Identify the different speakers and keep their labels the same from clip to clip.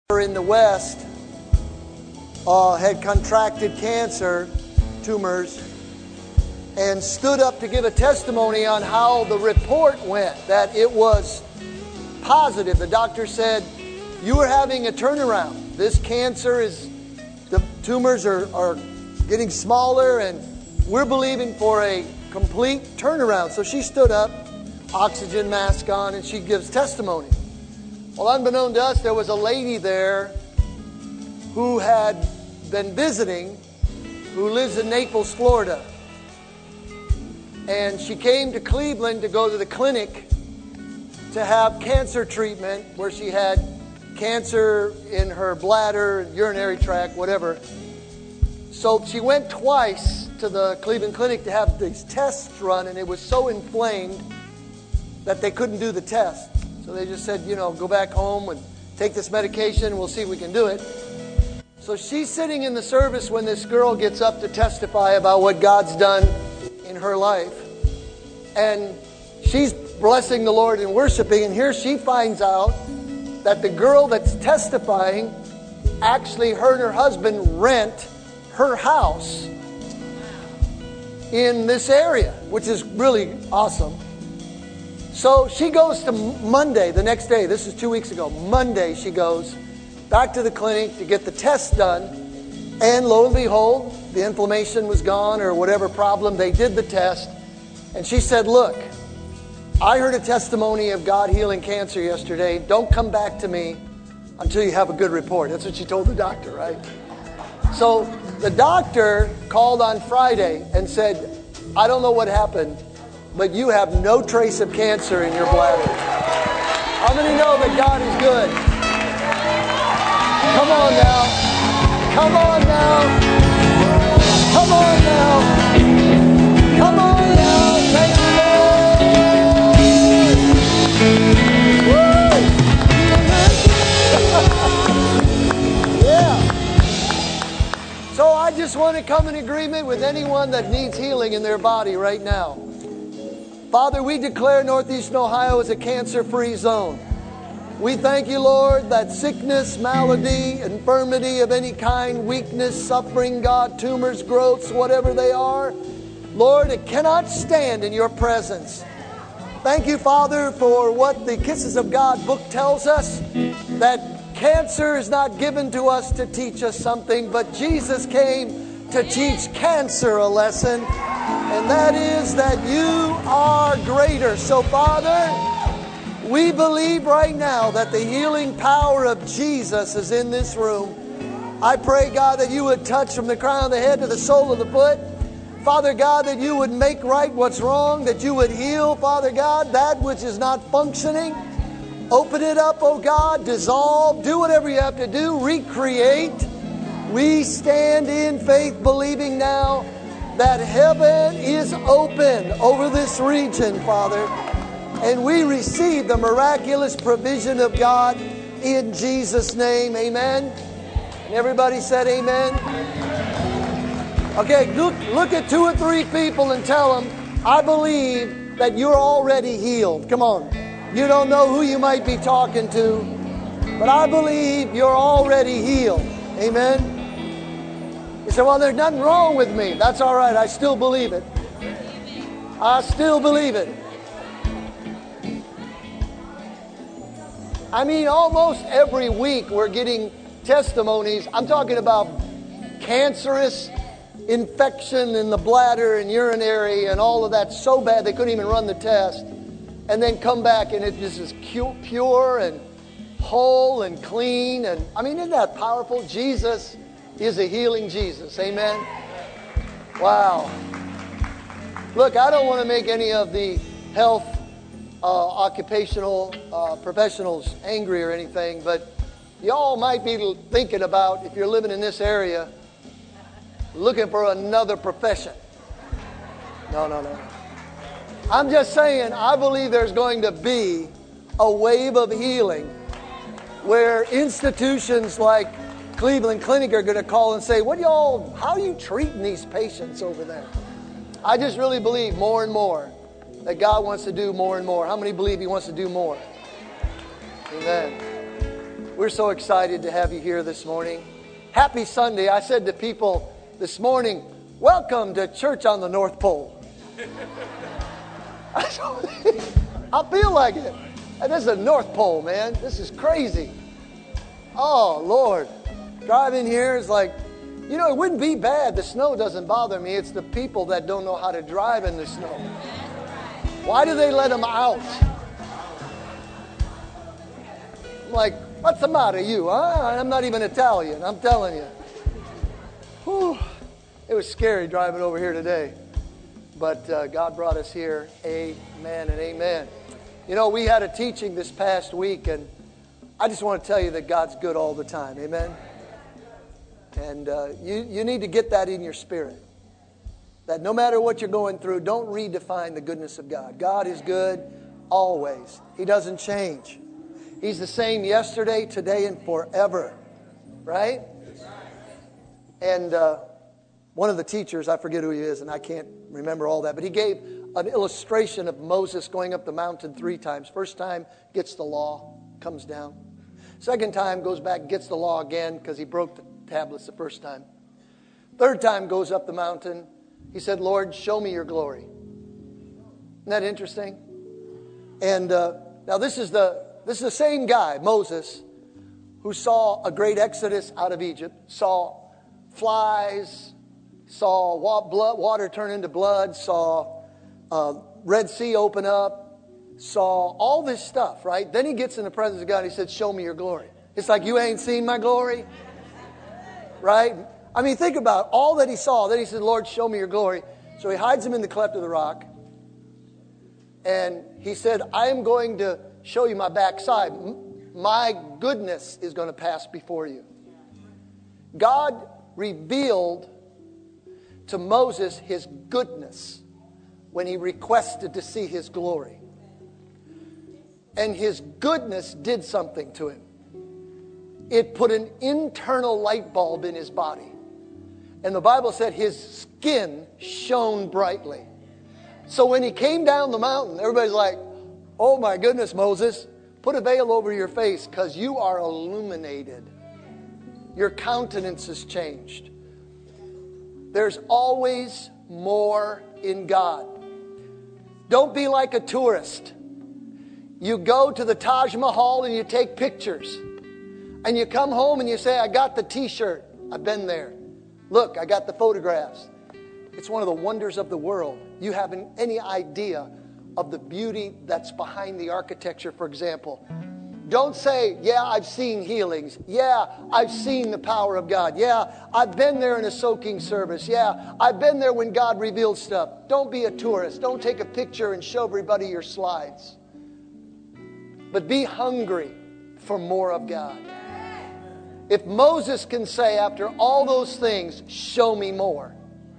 Speaker 1: in the West had contracted cancer tumors and stood up to give a testimony on how the report went, that it was positive. The doctor said, you are having a turnaround. This cancer the tumors are getting smaller, and we're believing for a complete turnaround. So she stood up, oxygen mask on, and she gives testimony. Well, unbeknown to us, there was a lady there who had been visiting, who lives in Naples, Florida. And she came to Cleveland to go to the clinic to have cancer treatment, where she had cancer in her bladder, urinary tract, whatever. So she went twice to the Cleveland clinic to have these tests run, and it was so inflamed that they couldn't do the test. So they just said, go back home and take this medication, and we'll see if we can do it. So she's sitting in the service when this girl gets up to testify about what God's done in her life. And she's blessing the Lord and worshiping, and here she finds out that the girl that's testifying, actually her and her husband rent her house in this area, which is really awesome. So she goes to Monday, the next day. This is 2 weeks ago. Monday she goes back to the clinic to get the test done. And lo and behold, the inflammation was gone, or whatever problem. They did the test. And she said, look, I heard a testimony of God healing cancer yesterday. Don't come back to me until you have a good report. That's what she told the doctor, right? So the doctor called on Friday and said, I don't know what happened, but you have no trace of cancer in your bladder. How many know that God is good? Come on now. Come on now. Come on now. Come on now. Thank you, Lord. Woo! Yeah. So I just want to come in agreement with anyone that needs healing in their body right now. Father, we declare Northeastern Ohio as a cancer-free zone. We thank you, Lord, that sickness, malady, infirmity of any kind, weakness, suffering, God, tumors, growths, whatever they are, Lord, it cannot stand in your presence. Thank you, Father, for what the Kisses of God book tells us, that cancer is not given to us to teach us something, but Jesus came to teach cancer a lesson. And that is that you are greater. So, Father, we believe right now that the healing power of Jesus is in this room. I pray, God, that you would touch from the crown of the head to the sole of the foot. Father God, that you would make right what's wrong, that you would heal, Father God, that which is not functioning. Open it up, oh God, dissolve, do whatever you have to do, recreate. We stand in faith believing now that heaven is open over this region, Father. And we receive the miraculous provision of God in Jesus' name. Amen. And everybody said amen. Okay, look at 2 or 3 people and tell them, I believe that you're already healed. Come on. You don't know who you might be talking to, but I believe you're already healed. Amen. You say, well, there's nothing wrong with me. That's all right. I still believe it. I still believe it. I mean, almost every week we're getting testimonies. I'm talking about cancerous infection in the bladder and urinary and all of that so bad they couldn't even run the test. And then come back and it just is pure and whole and clean. And I mean, isn't that powerful? Jesus is a healing Jesus. Amen. Wow. Look, I don't want to make any of the health occupational professionals angry or anything, but y'all might be thinking about, if you're living in this area, looking for another profession. No. I'm just saying, I believe there's going to be a wave of healing where institutions like Cleveland Clinic are going to call and say, how are you treating these patients over there? I just really believe more and more that God wants to do more and more. How many believe He wants to do more? Amen. We're so excited to have you here this morning. Happy Sunday. I said to people this morning, welcome to Church on the North Pole. I feel like it. And this is the North Pole, man. This is crazy. Oh, Lord. Driving here is like, you know, it wouldn't be bad. The snow doesn't bother me. It's the people that don't know how to drive in the snow. Why do they let them out? I'm like, what's the matter, you? Huh? I'm not even Italian. I'm telling you. Whew. It was scary driving over here today. But God brought us here. Amen and amen. You know, we had a teaching this past week, and I just want to tell you that God's good all the time. Amen. And you need to get that in your spirit. That no matter what you're going through, don't redefine the goodness of God. God is good always. He doesn't change. He's the same yesterday, today, and forever. Right? And one of the teachers, I forget who he is, and I can't remember all that, but he gave an illustration of Moses going up the mountain 3 times. First time, gets the law, comes down. Second time, goes back, gets the law again because he broke the tablets the first time. Third time, goes up the mountain. He said, Lord, show me your glory. Isn't that interesting? And now this is the same guy, Moses, who saw a great exodus out of Egypt, saw flies, saw water turn into blood, saw Red Sea open up, saw all this stuff, right? Then he gets in the presence of God and he said, show me your glory. It's like, you ain't seen my glory, right? I mean, think about all that he saw. Then he said, Lord, show me your glory. So he hides him in the cleft of the rock. And he said, I am going to show you my backside. My goodness is going to pass before you. God revealed to Moses his goodness when he requested to see his glory. And his goodness did something to him. It put an internal light bulb in his body. And the Bible said his skin shone brightly. So when he came down the mountain, everybody's like, oh my goodness, Moses, put a veil over your face because you are illuminated. Your countenance has changed. There's always more in God. Don't be like a tourist. You go to the Taj Mahal and you take pictures. And you come home and you say, I got the t-shirt. I've been there. Look, I got the photographs. It's one of the wonders of the world. You haven't any idea of the beauty that's behind the architecture, for example. Don't say, yeah, I've seen healings. Yeah, I've seen the power of God. Yeah, I've been there in a soaking service. Yeah, I've been there when God revealed stuff. Don't be a tourist. Don't take a picture and show everybody your slides. But be hungry for more of God. If Moses can say after all those things, show me more,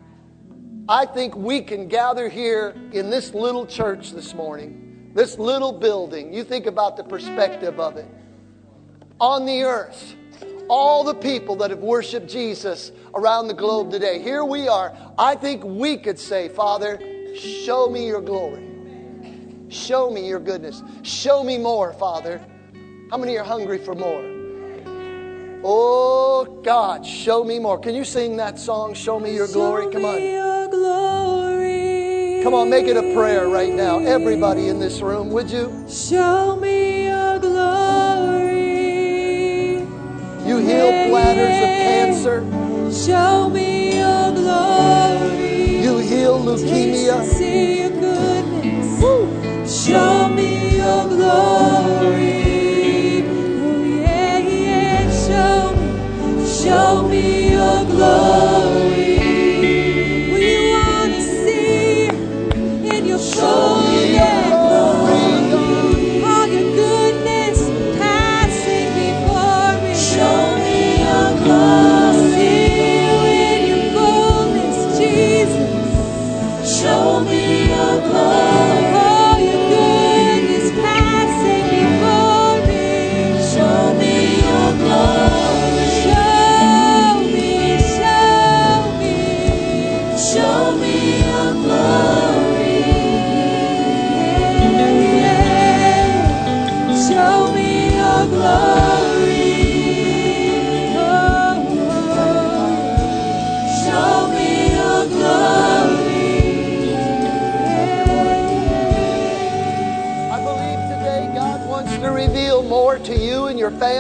Speaker 1: I think we can gather here in this little church this morning, this little building. You think about the perspective of it. On the earth, all the people that have worshiped Jesus around the globe today, here we are. I think we could say, Father, show me your glory. Show me your goodness. Show me more, Father. How many are hungry for more? Oh, God, show me more. Can you sing that song, Show Me Your Glory? Come on. Come on, make it a prayer right now. Everybody in this room, would you?
Speaker 2: Show me your glory.
Speaker 1: You heal bladders of cancer.
Speaker 2: Show me your glory.
Speaker 1: You heal leukemia.
Speaker 2: Taste and see your goodness. Woo. Show me your glory. Show me your glory. We want to see in your glory. All your goodness passing before me. Show me your glory. See you in your fullness, Jesus. Show me your glory. All your goodness passing before me.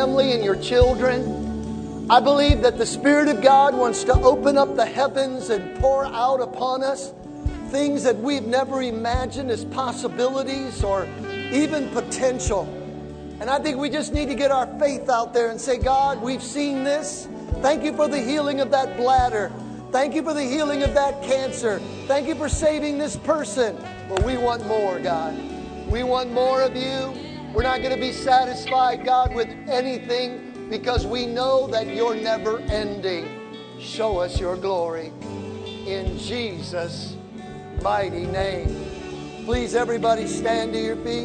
Speaker 1: family and your children. I believe that the Spirit of God wants to open up the heavens and pour out upon us things that we've never imagined as possibilities or even potential. And I think we just need to get our faith out there and say, God, we've seen this. Thank you for the healing of that bladder. Thank you for the healing of that cancer. Thank you for saving this person. But we want more, God. We want more of you. We're not going to be satisfied, God, with anything because we know that you're never ending. Show us your glory. In Jesus' mighty name. Please, everybody, stand to your feet.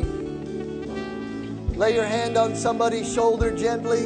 Speaker 1: Lay your hand on somebody's shoulder gently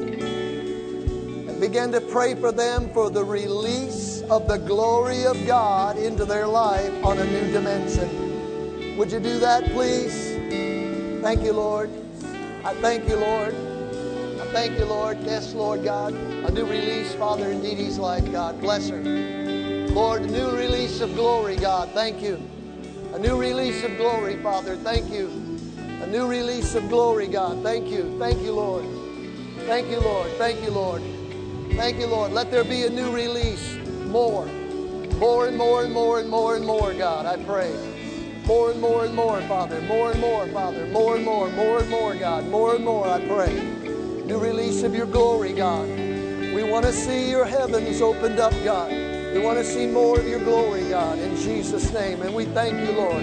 Speaker 1: and begin to pray for them for the release of the glory of God into their life on a new dimension. Would you do that, please? Thank you, Lord. I thank you, Lord. I thank you, Lord. Yes, Lord God. A new release, Father, in Dee Dee's life, God. Bless her. Lord, a new release of glory, God. Thank you. A new release of glory, Father. Thank you. A new release of glory, God. Thank you. Thank you, Lord. Thank you, Lord. Thank you, Lord. Thank you, Lord. Let there be a new release. More. More and more and more and more and more, God. I pray. More and more and more, Father. More and more, Father. More and more. More and more, God. More and more, I pray. New release of your glory, God. We want to see your heavens opened up, God. We want to see more of your glory, God, in Jesus' name. And we thank you, Lord.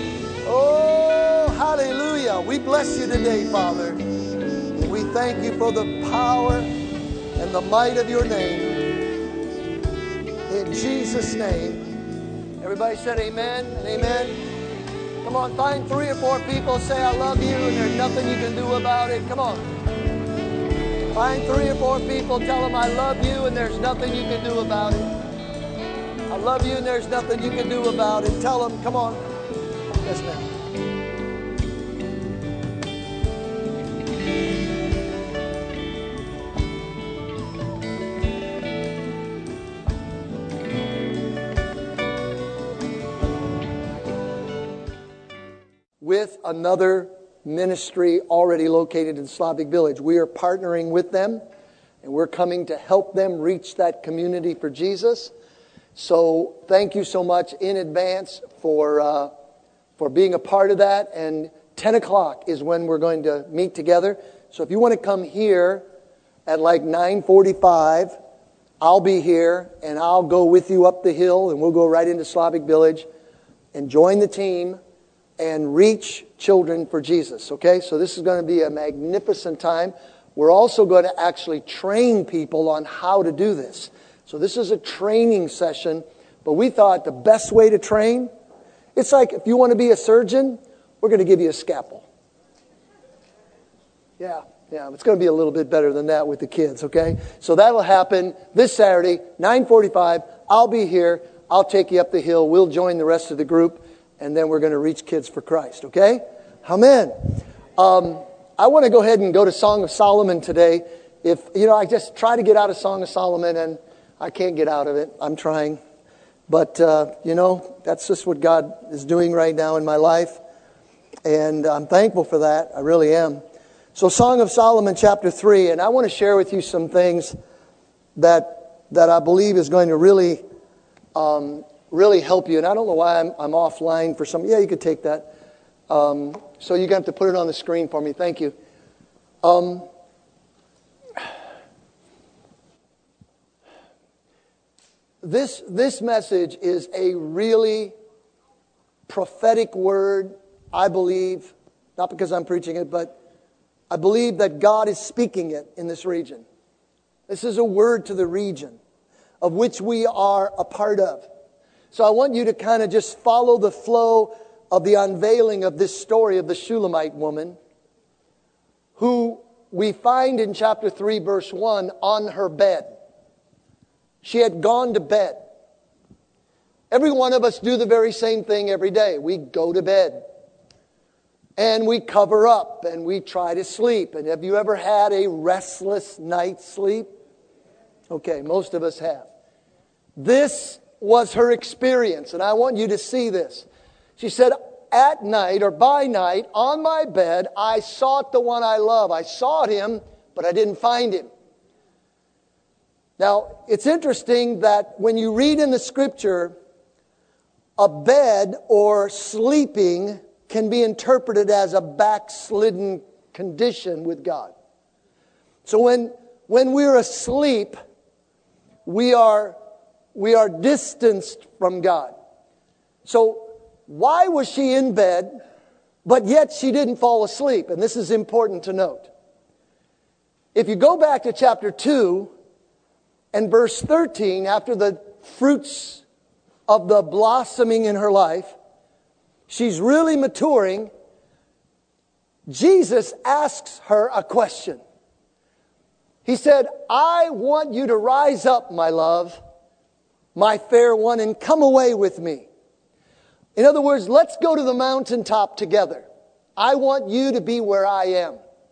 Speaker 1: Oh, hallelujah. We bless you today, Father. And we thank you for the power and the might of your name. In Jesus' name. Everybody said amen and amen. Come on, find 3 or 4 people, say I love you, and there's nothing you can do about it. Come on. Find 3 or 4 people, tell them I love you, and there's nothing you can do about it. I love you and there's nothing you can do about it. Tell them, come on. Yes, ma'am. With another ministry already located in Slavic Village. We are partnering with them and we're coming to help them reach that community for Jesus. So thank you so much in advance for being a part of that. And 10 o'clock is when we're going to meet together. So if you want to come here at like 9:45, I'll be here and I'll go with you up the hill and we'll go right into Slavic Village and join the team and reach children for Jesus. Okay, so this is going to be a magnificent time. We're also going to actually train people on how to do this. So this is a training session, but we thought the best way to train, it's like if you want to be a surgeon, we're going to give you a scalpel. Yeah, it's going to be a little bit better than that with the kids, okay? So that'll happen this Saturday, 9:45. I'll be here. I'll take you up the hill. We'll join the rest of the group, and then we're going to reach kids for Christ, okay? Amen. I want to go ahead and go to Song of Solomon today. I just try to get out of Song of Solomon, and I can't get out of it. I'm trying. But, that's just what God is doing right now in my life. And I'm thankful for that. I really am. So Song of Solomon chapter 3. And I want to share with you some things that I believe is going to really help you. And I don't know why I'm offline for some. Yeah, you could take that. So you're going to have to put it on the screen for me. Thank you. This message is a really prophetic word, I believe, not because I'm preaching it, but I believe that God is speaking it in this region. This is a word to the region of which we are a part of. So I want you to kind of just follow the flow of the unveiling of this story of the Shulamite woman who we find in chapter 3, verse 1, on her bed. She had gone to bed. Every one of us do the very same thing every day. We go to bed. And we cover up and we try to sleep. And have you ever had a restless night's sleep? Okay, most of us have. This was her experience, and I want you to see this. She said, at night or by night, on my bed, I sought the one I love. I sought him, but I didn't find him. Now, it's interesting that when you read in the scripture, a bed or sleeping can be interpreted as a backslidden condition with God. So when we're asleep, we are distanced from God. So why was she in bed, but yet she didn't fall asleep? And this is important to note. If you go back to chapter 2 and verse 13, after the fruits of the blossoming in her life, she's really maturing. Jesus asks her a question. He said, I want you to rise up, my love, my fair one, and come away with me. In other words, let's go to the mountaintop together. I want you to be where I am.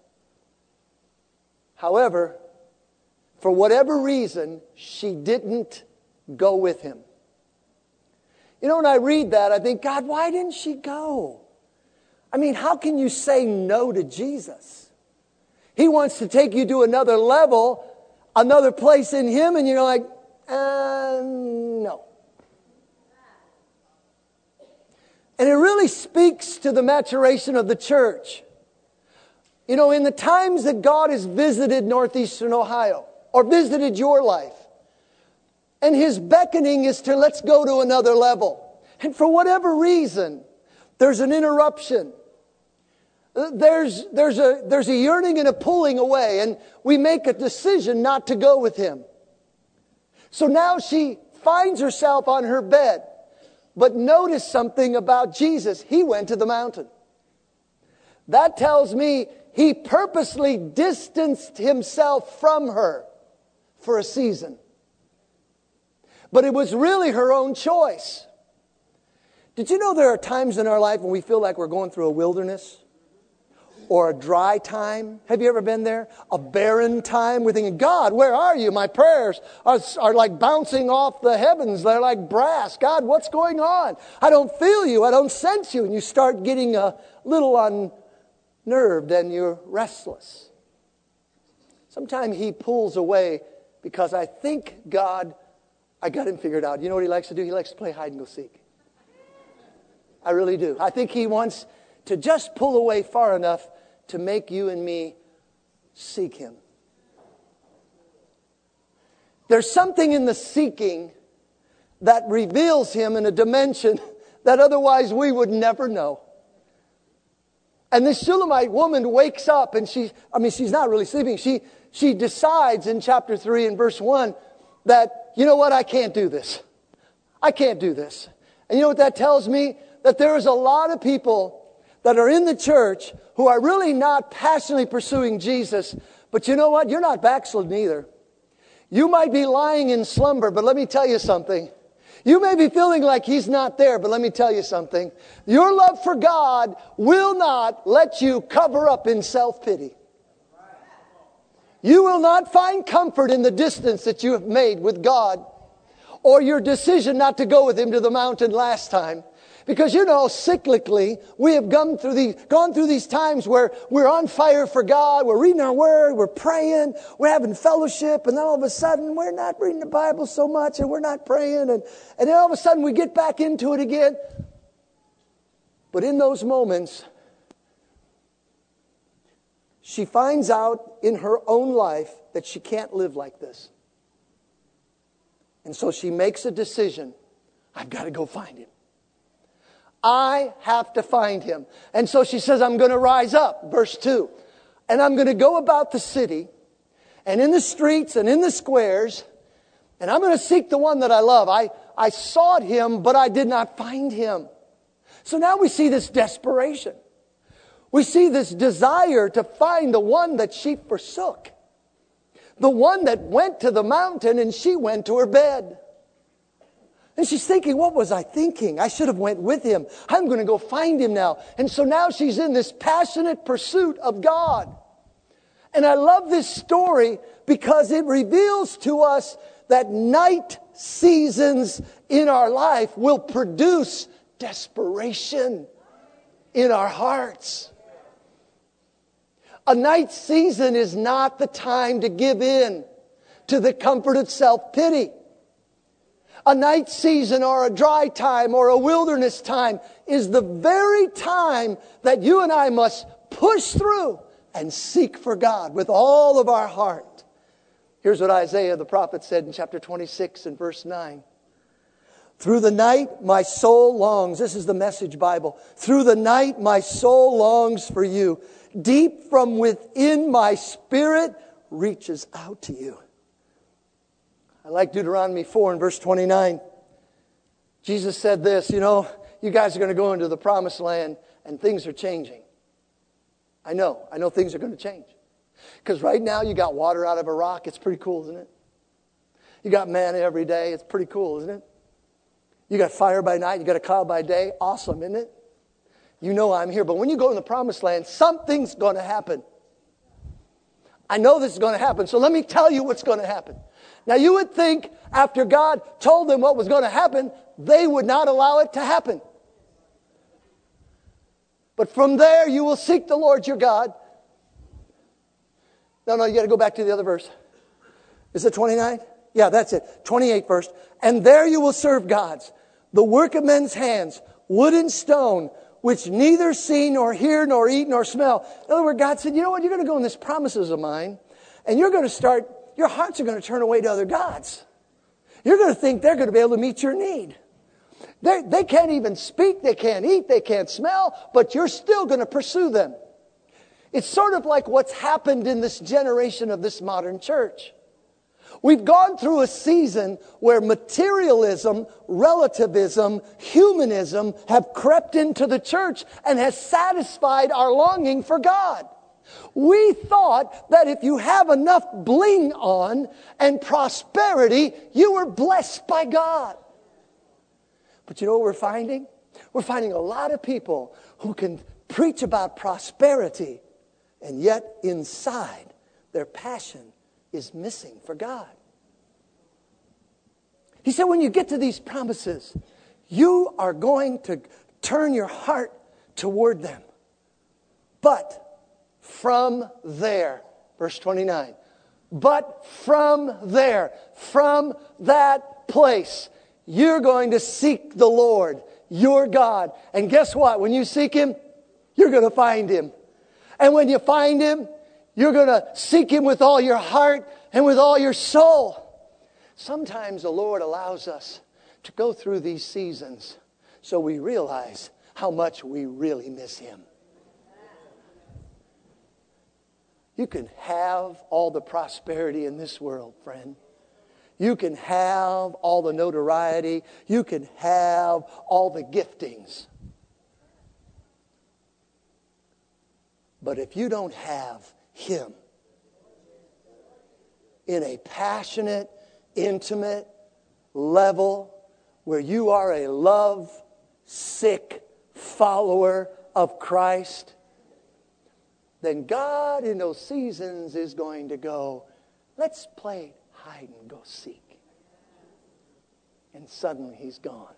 Speaker 1: However, for whatever reason, she didn't go with him. You know, when I read that, I think, God, why didn't she go? I mean, how can you say no to Jesus? He wants to take you to another level, another place in him, and you're like, no. And it really speaks to the maturation of the church. You know, in the times that God has visited Northeastern Ohio, or visited your life, and his beckoning is to let's go to another level. And for whatever reason, there's an interruption. There's a yearning and a pulling away, and we make a decision not to go with him. So now she finds herself on her bed. But notice something about Jesus. He went to the mountain. That tells me he purposely distanced himself from her for a season. But it was really her own choice. Did you know there are times in our life when we feel like we're going through a wilderness? Or a dry time. Have you ever been there? A barren time. We're thinking, God, where are you? My prayers are like bouncing off the heavens. They're like brass. God, what's going on? I don't feel you. I don't sense you. And you start getting a little unnerved and you're restless. Sometimes he pulls away because I think God, I got him figured out. You know what he likes to do? He likes to play hide and go seek. I really do. I think he wants to just pull away far enough to make you and me seek him. There's something in the seeking that reveals him in a dimension that otherwise we would never know. And this Shulamite woman wakes up and she's not really sleeping. She decides in chapter 3 and verse 1 that, you know what, I can't do this. I can't do this. And you know what that tells me? That there is a lot of people that are in the church who are really not passionately pursuing Jesus. But you know what? You're not backslidden either. You might be lying in slumber, but let me tell you something. You may be feeling like he's not there, but let me tell you something. Your love for God will not let you cover up in self-pity. You will not find comfort in the distance that you have made with God or your decision not to go with him to the mountain last time. Because, you know, cyclically, we have gone through these times where we're on fire for God, we're reading our word, we're praying, we're having fellowship, and then all of a sudden, we're not reading the Bible so much, and we're not praying, and then all of a sudden, we get back into it again. But in those moments, she finds out in her own life that she can't live like this. And so she makes a decision. I've got to go find him. I have to find him. And so she says, I'm going to rise up, verse 2. And I'm going to go about the city and in the streets and in the squares. And I'm going to seek the one that I love. I sought him, but I did not find him. So now we see this desperation. We see this desire to find the one that she forsook. The one that went to the mountain and she went to her bed. And she's thinking, what was I thinking? I should have went with him. I'm going to go find him now. And so now she's in this passionate pursuit of God. And I love this story because it reveals to us that night seasons in our life will produce desperation in our hearts. A night season is not the time to give in to the comfort of self-pity. A night season or a dry time or a wilderness time is the very time that you and I must push through and seek for God with all of our heart. Here's what Isaiah the prophet said in chapter 26 and verse 9. Through the night my soul longs. This is the Message Bible. Through the night my soul longs for you. Deep from within my spirit reaches out to you. I like Deuteronomy 4 and verse 29. Jesus said this, you guys are going to go into the promised land and things are changing. I know things are going to change. Because right now you got water out of a rock. It's pretty cool, isn't it? You got manna every day. It's pretty cool, isn't it? You got fire by night. You got a cloud by day. Awesome, isn't it? You know I'm here. But when you go in the promised land, something's going to happen. I know this is going to happen. So let me tell you what's going to happen. Now you would think after God told them what was going to happen, they would not allow it to happen. But from there you will seek the Lord your God. No, you got to go back to the other verse. Is it 29? Yeah, that's it. 28 first. And there you will serve gods, the work of men's hands, wood and stone, which neither see nor hear nor eat nor smell. In other words, God said, you know what? You're going to go in these promises of mine, and you're going to start, your hearts are going to turn away to other gods. You're going to think they're going to be able to meet your need. They can't even speak, they can't eat, they can't smell, but you're still going to pursue them. It's sort of like what's happened in this generation of this modern church. We've gone through a season where materialism, relativism, humanism have crept into the church and has satisfied our longing for God. We thought that if you have enough bling on and prosperity, you were blessed by God. But you know what we're finding? We're finding a lot of people who can preach about prosperity, and yet inside their passion is missing for God. He said when you get to these promises, you are going to turn your heart toward them. But from there, verse 29, but from there, from that place, you're going to seek the Lord, your God. And guess what? When you seek Him, you're going to find Him. And when you find Him, you're going to seek Him with all your heart and with all your soul. Sometimes the Lord allows us to go through these seasons so we realize how much we really miss Him. You can have all the prosperity in this world, friend. You can have all the notoriety. You can have all the giftings. But if you don't have Him in a passionate, intimate level where you are a love-sick follower of Christ, then God in those seasons is going to go, let's play hide and go seek. And suddenly He's gone.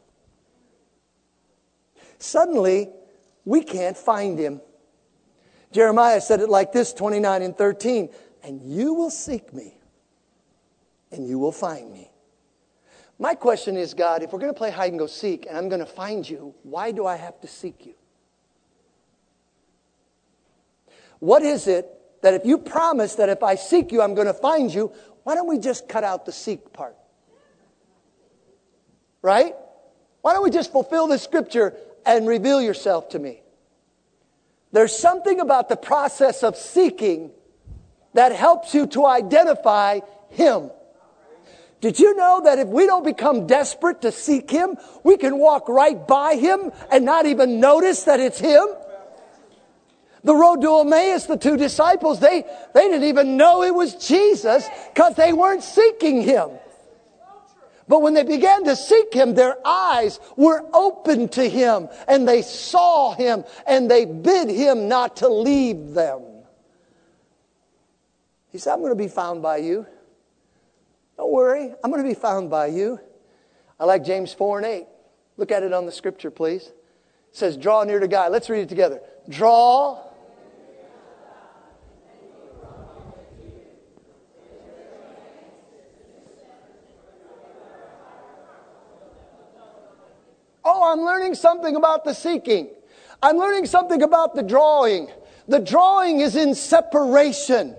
Speaker 1: Suddenly, we can't find Him. Jeremiah said it like this, 29 and 13. And you will seek me, and you will find me. My question is, God, if we're going to play hide and go seek, and I'm going to find you, why do I have to seek you? What is it that if you promise that if I seek you, I'm going to find you, why don't we just cut out the seek part? Right? Why don't we just fulfill the scripture and reveal yourself to me? There's something about the process of seeking that helps you to identify Him. Did you know that if we don't become desperate to seek Him, we can walk right by Him and not even notice that it's Him? The road to Emmaus, the two disciples, they didn't even know it was Jesus because they weren't seeking Him. But when they began to seek Him, their eyes were open to Him and they saw Him and they bid Him not to leave them. He said, I'm going to be found by you. Don't worry, I'm going to be found by you. I like James 4 and 8. Look at it on the scripture, please. It says, draw near to God. Let's read it together. Draw Oh, I'm learning something about the seeking. I'm learning something about the drawing. The drawing is in separation.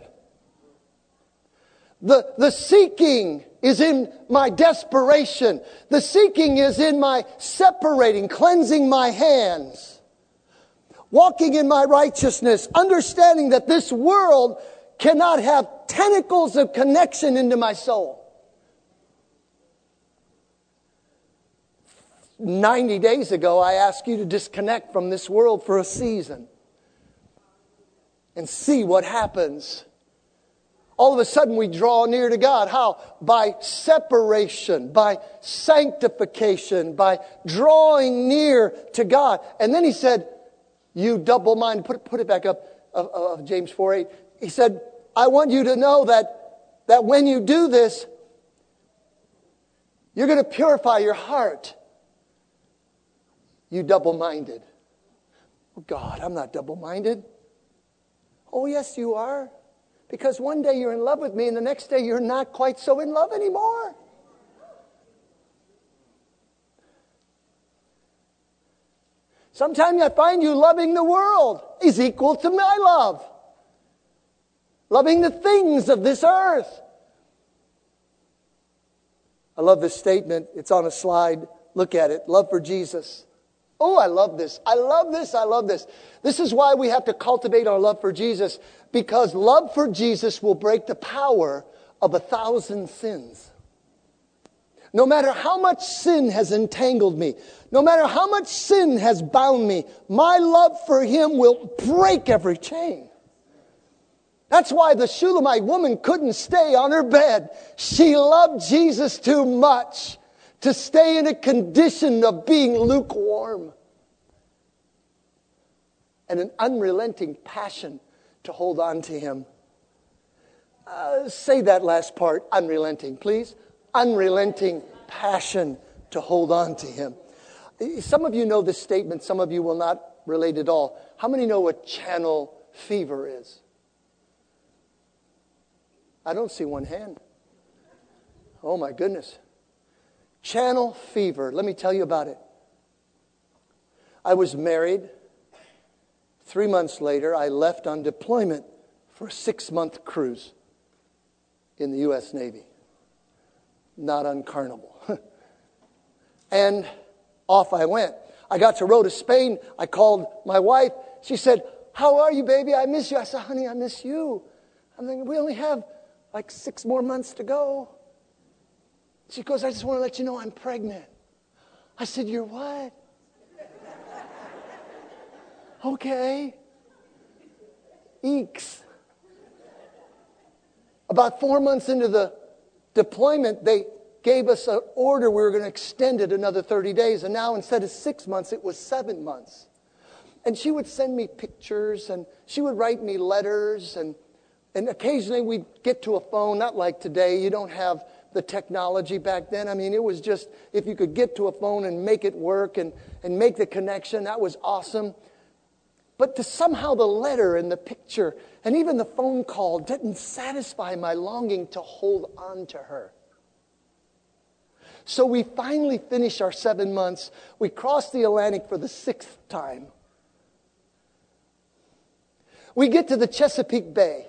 Speaker 1: The seeking is in my desperation. The seeking is in my separating, cleansing my hands, walking in my righteousness, understanding that this world cannot have tentacles of connection into my soul. 90 days ago, I asked you to disconnect from this world for a season and see what happens. All of a sudden, we draw near to God. How? By separation, by sanctification, by drawing near to God. And then he said, you double-minded, put it back up, of James 4:8. He said, I want you to know that when you do this, you're going to purify your heart. You double-minded. Oh, God, I'm not double-minded. Oh, yes, you are. Because one day you're in love with me and the next day you're not quite so in love anymore. Sometimes I find you loving the world is equal to my love. Loving the things of this earth. I love this statement. It's on a slide. Look at it. Love for Jesus. Oh, I love this. I love this. I love this. This is why we have to cultivate our love for Jesus. Because love for Jesus will break the power of 1,000 sins. No matter how much sin has entangled me, no matter how much sin has bound me, my love for Him will break every chain. That's why the Shulamite woman couldn't stay on her bed. She loved Jesus too much to stay in a condition of being lukewarm. And an unrelenting passion to hold on to Him. Say that last part, unrelenting, please. Unrelenting passion to hold on to Him. Some of you know this statement, some of you will not relate at all. How many know what channel fever is? I don't see one hand. Oh my goodness. Channel fever. Let me tell you about it. I was married. 3 months later, I left on deployment for a 6-month cruise in the U.S. Navy. Not on Carnival. And off I went. I got to Rota, Spain. I called my wife. She said, how are you, baby? I miss you. I said, honey, I miss you. I'm thinking, we only have like 6 more months to go. She goes, I just want to let you know I'm pregnant. I said, you're what? Okay. Eeks. About 4 months into the deployment, they gave us an order. We were going to extend it another 30 days. And now instead of 6 months, it was 7 months. And she would send me pictures and she would write me letters. And occasionally we'd get to a phone, not like today. You don't have the technology back then. I mean, it was just, if you could get to a phone and make it work and make the connection, that was awesome. But to somehow the letter and the picture and even the phone call didn't satisfy my longing to hold on to her. So we finally finished our 7 months. We crossed the Atlantic for the 6th time. We get to the Chesapeake Bay,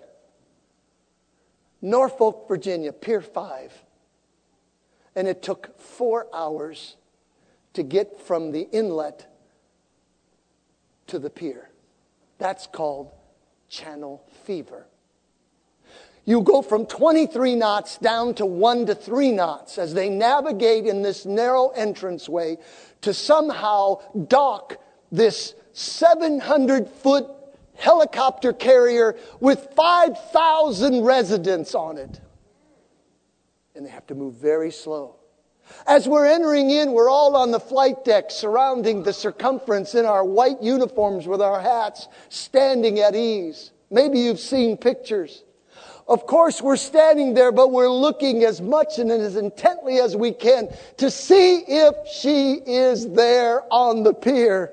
Speaker 1: Norfolk, Virginia, Pier 5. And it took 4 hours to get from the inlet to the pier. That's called channel fever. You go from 23 knots down to 1 to 3 knots as they navigate in this narrow entranceway to somehow dock this 700-foot helicopter carrier with 5,000 residents on it. And they have to move very slow. As we're entering in, we're all on the flight deck surrounding the circumference in our white uniforms with our hats, standing at ease. Maybe you've seen pictures. Of course, we're standing there, but we're looking as much and as intently as we can to see if she is there on the pier.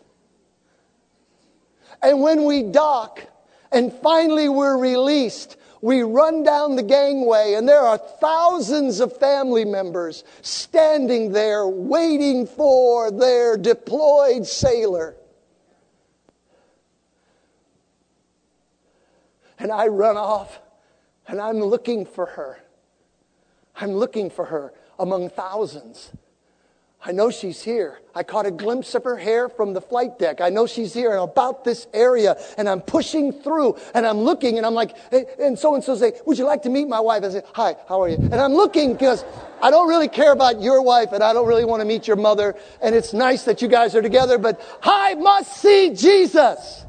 Speaker 1: And when we dock and finally we're released, We run down the gangway and there are thousands of family members standing there waiting for their deployed sailor. And I run off and I'm looking for her. I'm looking for her among thousands. I know she's here. I caught a glimpse of her hair from the flight deck. I know she's here and about this area. And I'm pushing through and I'm looking and I'm like, hey, and so-and-so say, would you like to meet my wife? I say, hi, how are you? And I'm looking because I don't really care about your wife and I don't really want to meet your mother. And it's nice that you guys are together, but I must see Jesus.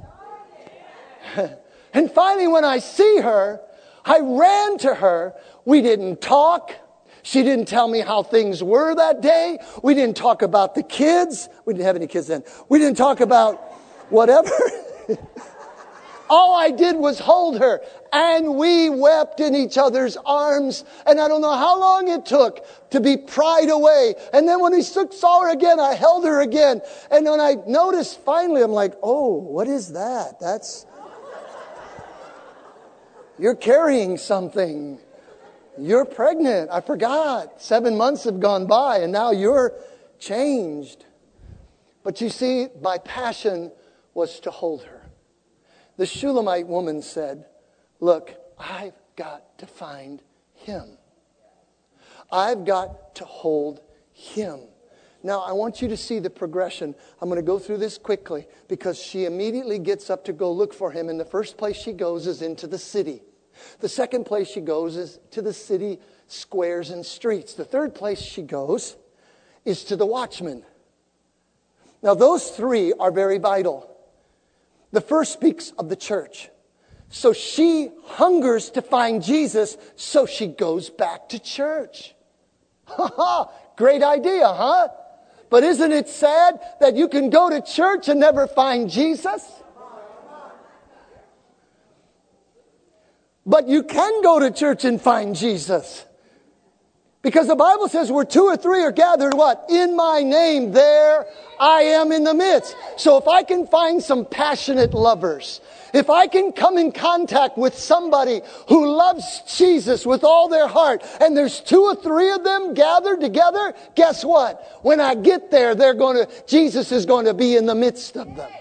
Speaker 1: And finally, when I see her, I ran to her. We didn't talk. She didn't tell me how things were that day. We didn't talk about the kids. We didn't have any kids then. We didn't talk about whatever. All I did was hold her. And we wept in each other's arms. And I don't know how long it took to be pried away. And then when we saw her again, I held her again. And when I noticed finally, I'm like, oh, what is that? You're carrying something. You're pregnant. I forgot. 7 months have gone by and now you're changed. But you see, my passion was to hold her. The Shulamite woman said, look, I've got to find him. I've got to hold him. Now, I want you to see the progression. I'm going to go through this quickly because she immediately gets up to go look for him. And the first place she goes is into the city. The second place she goes is to the city squares and streets. The third place she goes is to the watchman. Now, those three are very vital. The first speaks of the church. So she hungers to find Jesus, so she goes back to church. Great idea, huh? But isn't it sad that you can go to church and never find Jesus? But you can go to church and find Jesus. Because the Bible says where 2 or 3 are gathered, what? In my name, there I am in the midst. So if I can find some passionate lovers, if I can come in contact with somebody who loves Jesus with all their heart, and there's 2 or 3 of them gathered together, guess what? When I get there, Jesus is going to be in the midst of them.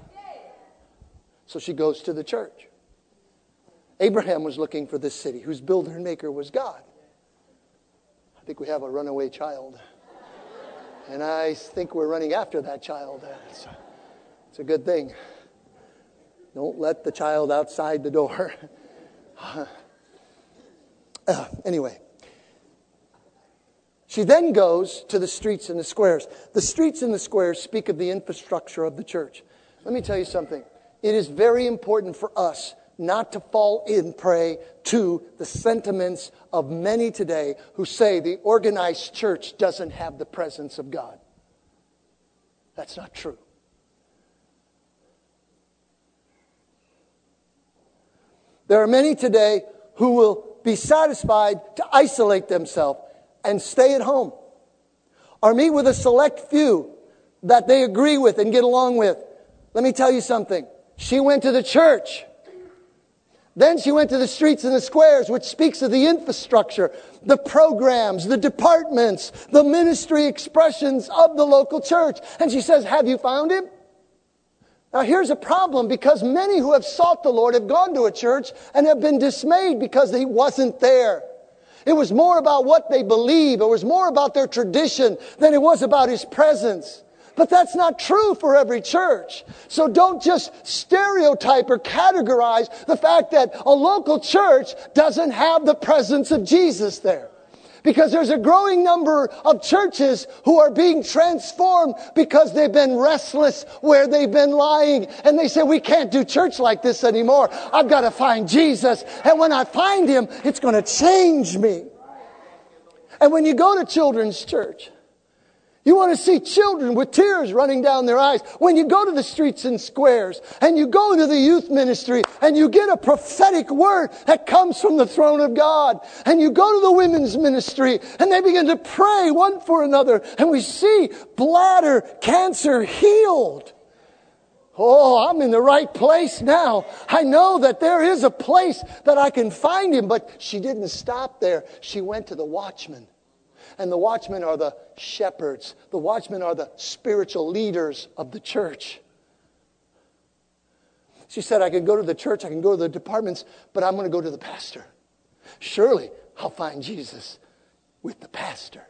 Speaker 1: So she goes to the church. Abraham was looking for this city, whose builder and maker was God. I think we have a runaway child. And I think we're running after that child. It's a good thing. Don't let the child outside the door. Anyway. She then goes to the streets and the squares. The streets and the squares speak of the infrastructure of the church. Let me tell you something. It is very important for us not to fall in prey to the sentiments of many today who say the organized church doesn't have the presence of God. That's not true. There are many today who will be satisfied to isolate themselves and stay at home, or meet with a select few that they agree with and get along with. Let me tell you something. She went to the church. Then she went to the streets and the squares, which speaks of the infrastructure, the programs, the departments, the ministry expressions of the local church. And she says, have you found him? Now here's a problem, because many who have sought the Lord have gone to a church and have been dismayed because he wasn't there. It was more about what they believe. It was more about their tradition than it was about his presence. But that's not true for every church. So don't just stereotype or categorize the fact that a local church doesn't have the presence of Jesus there. Because there's a growing number of churches who are being transformed because they've been restless where they've been lying. And they say, we can't do church like this anymore. I've got to find Jesus. And when I find him, it's going to change me. And when you go to children's church, you want to see children with tears running down their eyes. When you go to the streets and squares and you go into the youth ministry and you get a prophetic word that comes from the throne of God, and you go to the women's ministry and they begin to pray one for another, and we see bladder cancer healed. Oh, I'm in the right place now. I know that there is a place that I can find him. But she didn't stop there. She went to the watchmen. And the watchmen are the shepherds. The watchmen are the spiritual leaders of the church. She said, I can go to the church, I can go to the departments, but I'm going to go to the pastor. Surely I'll find Jesus with the pastor.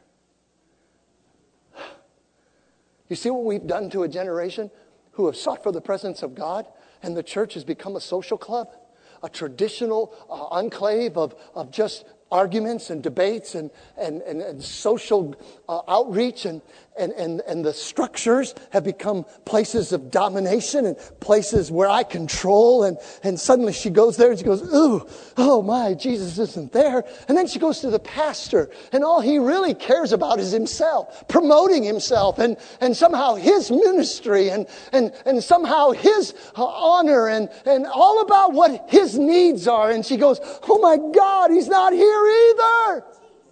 Speaker 1: You see what we've done to a generation who have sought for the presence of God, and the church has become a social club, a traditional enclave of just arguments and debates and social outreach, and the structures have become places of domination and places where I control, and suddenly she goes there and she goes, ooh, oh my, Jesus isn't there. And then she goes to the pastor, and all he really cares about is himself, promoting himself, and somehow his ministry, and somehow his honor, and all about what his needs are. And she goes, oh my God, he's not here either.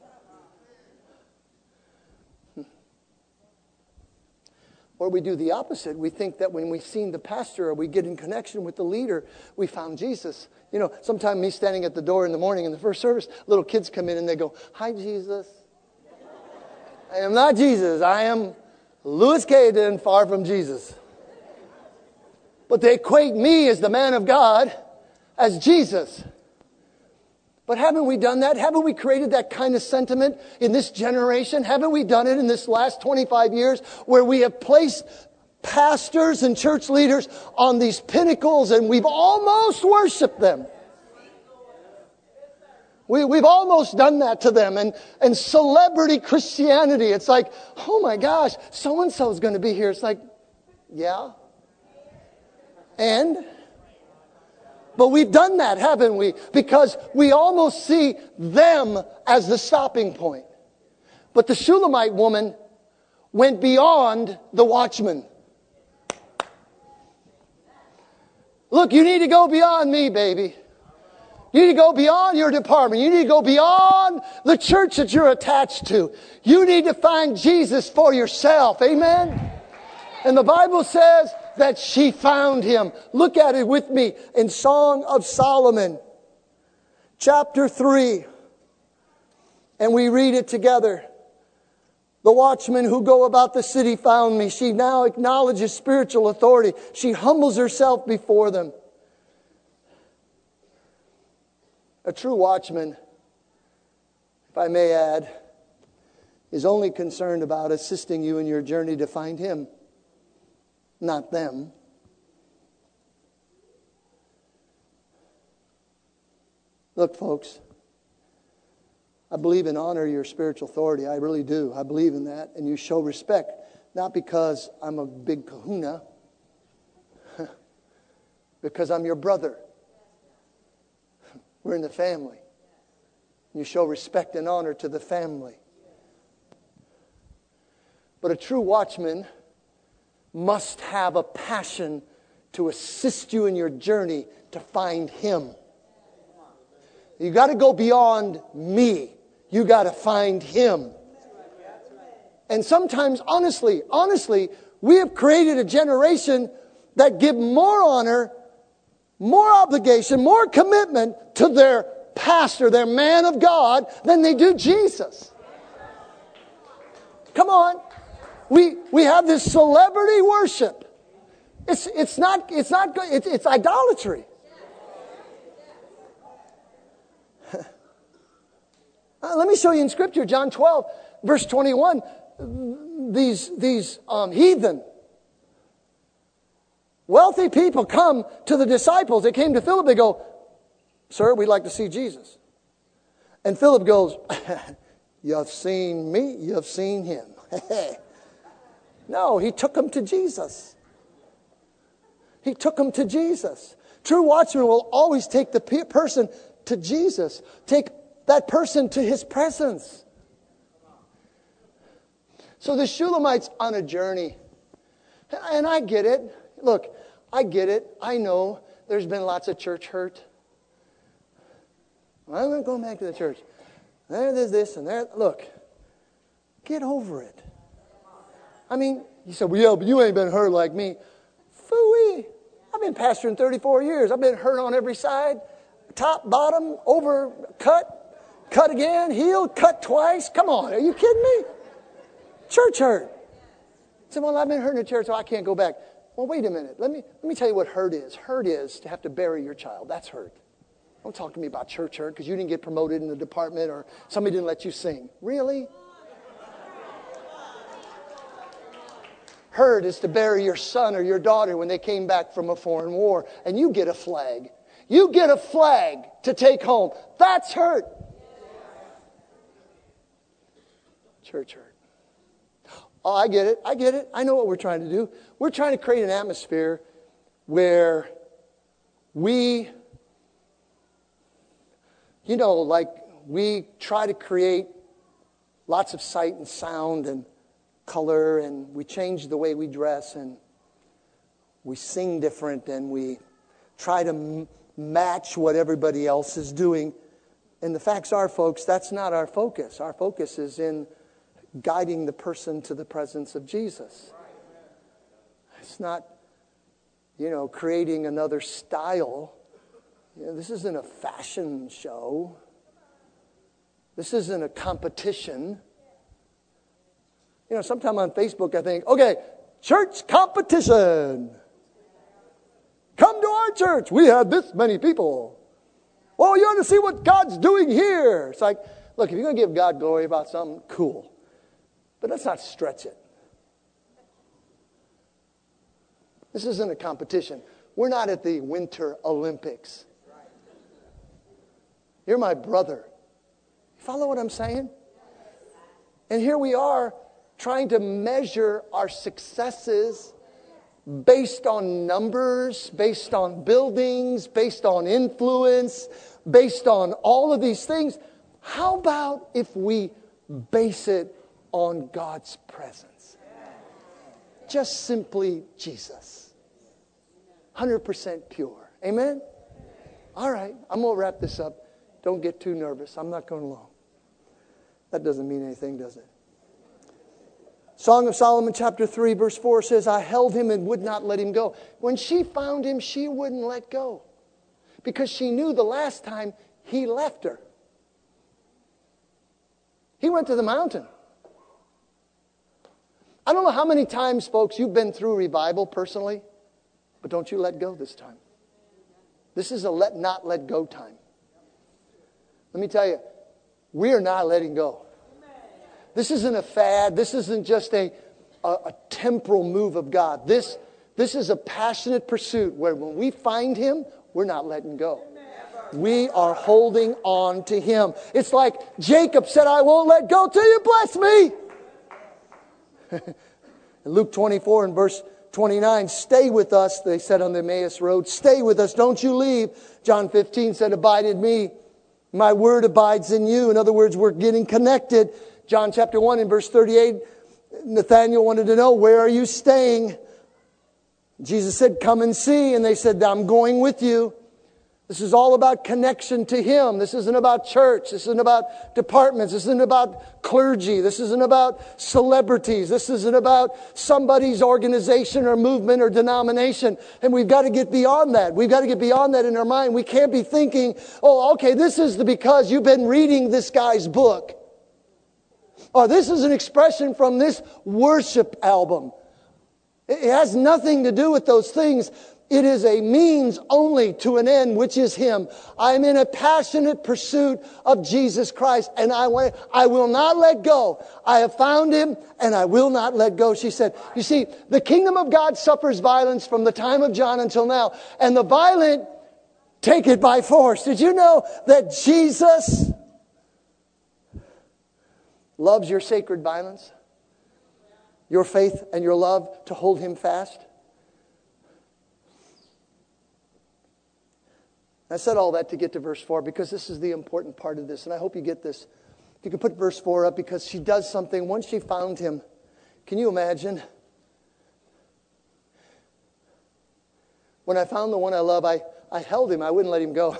Speaker 1: Or we do the opposite. We think that when we've seen the pastor or we get in connection with the leader, we found Jesus. You know, sometimes me standing at the door in the morning in the first service, little kids come in and they go, hi, Jesus. I am not Jesus. I am Louis Caden, far from Jesus. But they equate me as the man of God as Jesus. But haven't we done that? Haven't we created that kind of sentiment in this generation? Haven't we done it in this last 25 years where we have placed pastors and church leaders on these pinnacles and we've almost worshiped them? We've almost done that to them. And celebrity Christianity, it's like, oh my gosh, so-and-so is going to be here. It's like, yeah. And... but we've done that, haven't we? Because we almost see them as the stopping point. But the Shulamite woman went beyond the watchman. Look, you need to go beyond me, baby. You need to go beyond your department. You need to go beyond the church that you're attached to. You need to find Jesus for yourself. Amen? And the Bible says that she found him. Look at it with me in Song of Solomon, chapter 3. And we read it together. The watchmen who go about the city found me. She now acknowledges spiritual authority. She humbles herself before them. A true watchman, if I may add, is only concerned about assisting you in your journey to find him. Not them. Look, folks, I believe in honor your spiritual authority. I really do. I believe in that. And you show respect, not because I'm a big kahuna, because I'm your brother. We're in the family. You show respect and honor to the family. But a true watchman must have a passion to assist you in your journey to find him. You got to go beyond me. You got to find him. And sometimes, honestly, we have created a generation that give more honor, more obligation, more commitment to their pastor, their man of God, than they do Jesus. Come on. We have this celebrity worship. It's idolatry. Let me show you in Scripture, John 12, verse 21. These heathen, wealthy people come to the disciples. They came to Philip. They go, "Sir, we'd like to see Jesus." And Philip goes, "You've seen me. You've seen him." No, he took them to Jesus. He took them to Jesus. True watchmen will always take the person to Jesus. Take that person to his presence. So the Shulamite's on a journey. And I get it. Look, I get it. I know there's been lots of church hurt. I'm not going back to the church. There's this and there. Look, get over it. I mean, you said, well, yeah, but you ain't been hurt like me. Phooey. I've been pastoring 34 years. I've been hurt on every side. Top, bottom, over, cut again, healed, cut twice. Come on, are you kidding me? Church hurt. I said, well, I've been hurt in the church, so I can't go back. Well, wait a minute. Let me tell you what hurt is. Hurt is to have to bury your child. That's hurt. Don't talk to me about church hurt because you didn't get promoted in the department or somebody didn't let you sing. Really? Hurt is to bury your son or your daughter when they came back from a foreign war and you get a flag. You get a flag to take home. That's hurt. Church hurt. Oh, I get it. I know what we're trying to do. We're trying to create an atmosphere where we, we try to create lots of sight and sound and color, and we change the way we dress, and we sing different, and we try to match what everybody else is doing. And the facts are, folks, that's not our focus. Our focus is in guiding the person to the presence of Jesus. It's not, creating another style. This isn't a fashion show. This isn't a competition. Sometime on Facebook I think, okay, church competition. Come to our church. We had this many people. Well, you want to see what God's doing here. It's like, look, if you're going to give God glory about something, cool. But let's not stretch it. This isn't a competition. We're not at the Winter Olympics. You're my brother. You follow what I'm saying? And here we are trying to measure our successes based on numbers, based on buildings, based on influence, based on all of these things. How about if we base it on God's presence? Just simply Jesus. 100% pure. Amen? All right, I'm going to wrap this up. Don't get too nervous. I'm not going long. That doesn't mean anything, does it? Song of Solomon chapter 3 verse 4 says, I held him and would not let him go. When she found him, she wouldn't let go. Because she knew the last time he left her. He went to the mountain. I don't know how many times, folks, you've been through revival personally, but don't you let go this time. This is a not let go time. Let me tell you, we are not letting go. This isn't a fad. This isn't just a temporal move of God. This is a passionate pursuit where when we find him, we're not letting go. We are holding on to him. It's like Jacob said, I won't let go till you bless me. In Luke 24 and verse 29, stay with us, they said on the Emmaus road. Stay with us, don't you leave. John 15 said, abide in me. My word abides in you. In other words, we're getting connected. John chapter 1 and verse 38, Nathanael wanted to know, where are you staying? Jesus said, come and see. And they said, I'm going with you. This is all about connection to him. This isn't about church. This isn't about departments. This isn't about clergy. This isn't about celebrities. This isn't about somebody's organization or movement or denomination. And we've got to get beyond that. We've got to get beyond that in our mind. We can't be thinking, oh, okay, this is because you've been reading this guy's book. Or this is an expression from this worship album. It has nothing to do with those things. It is a means only to an end, which is him. I'm in a passionate pursuit of Jesus Christ, and I will not let go. I have found him, and I will not let go, she said. You see, the kingdom of God suffers violence from the time of John until now, and the violent take it by force. Did you know that Jesus loves your sacred violence? Your faith and your love to hold him fast? I said all that to get to verse 4 because this is the important part of this. And I hope you get this. If you can put verse 4 up, because she does something. Once she found him, can you imagine? When I found the one I love, I held him. I wouldn't let him go.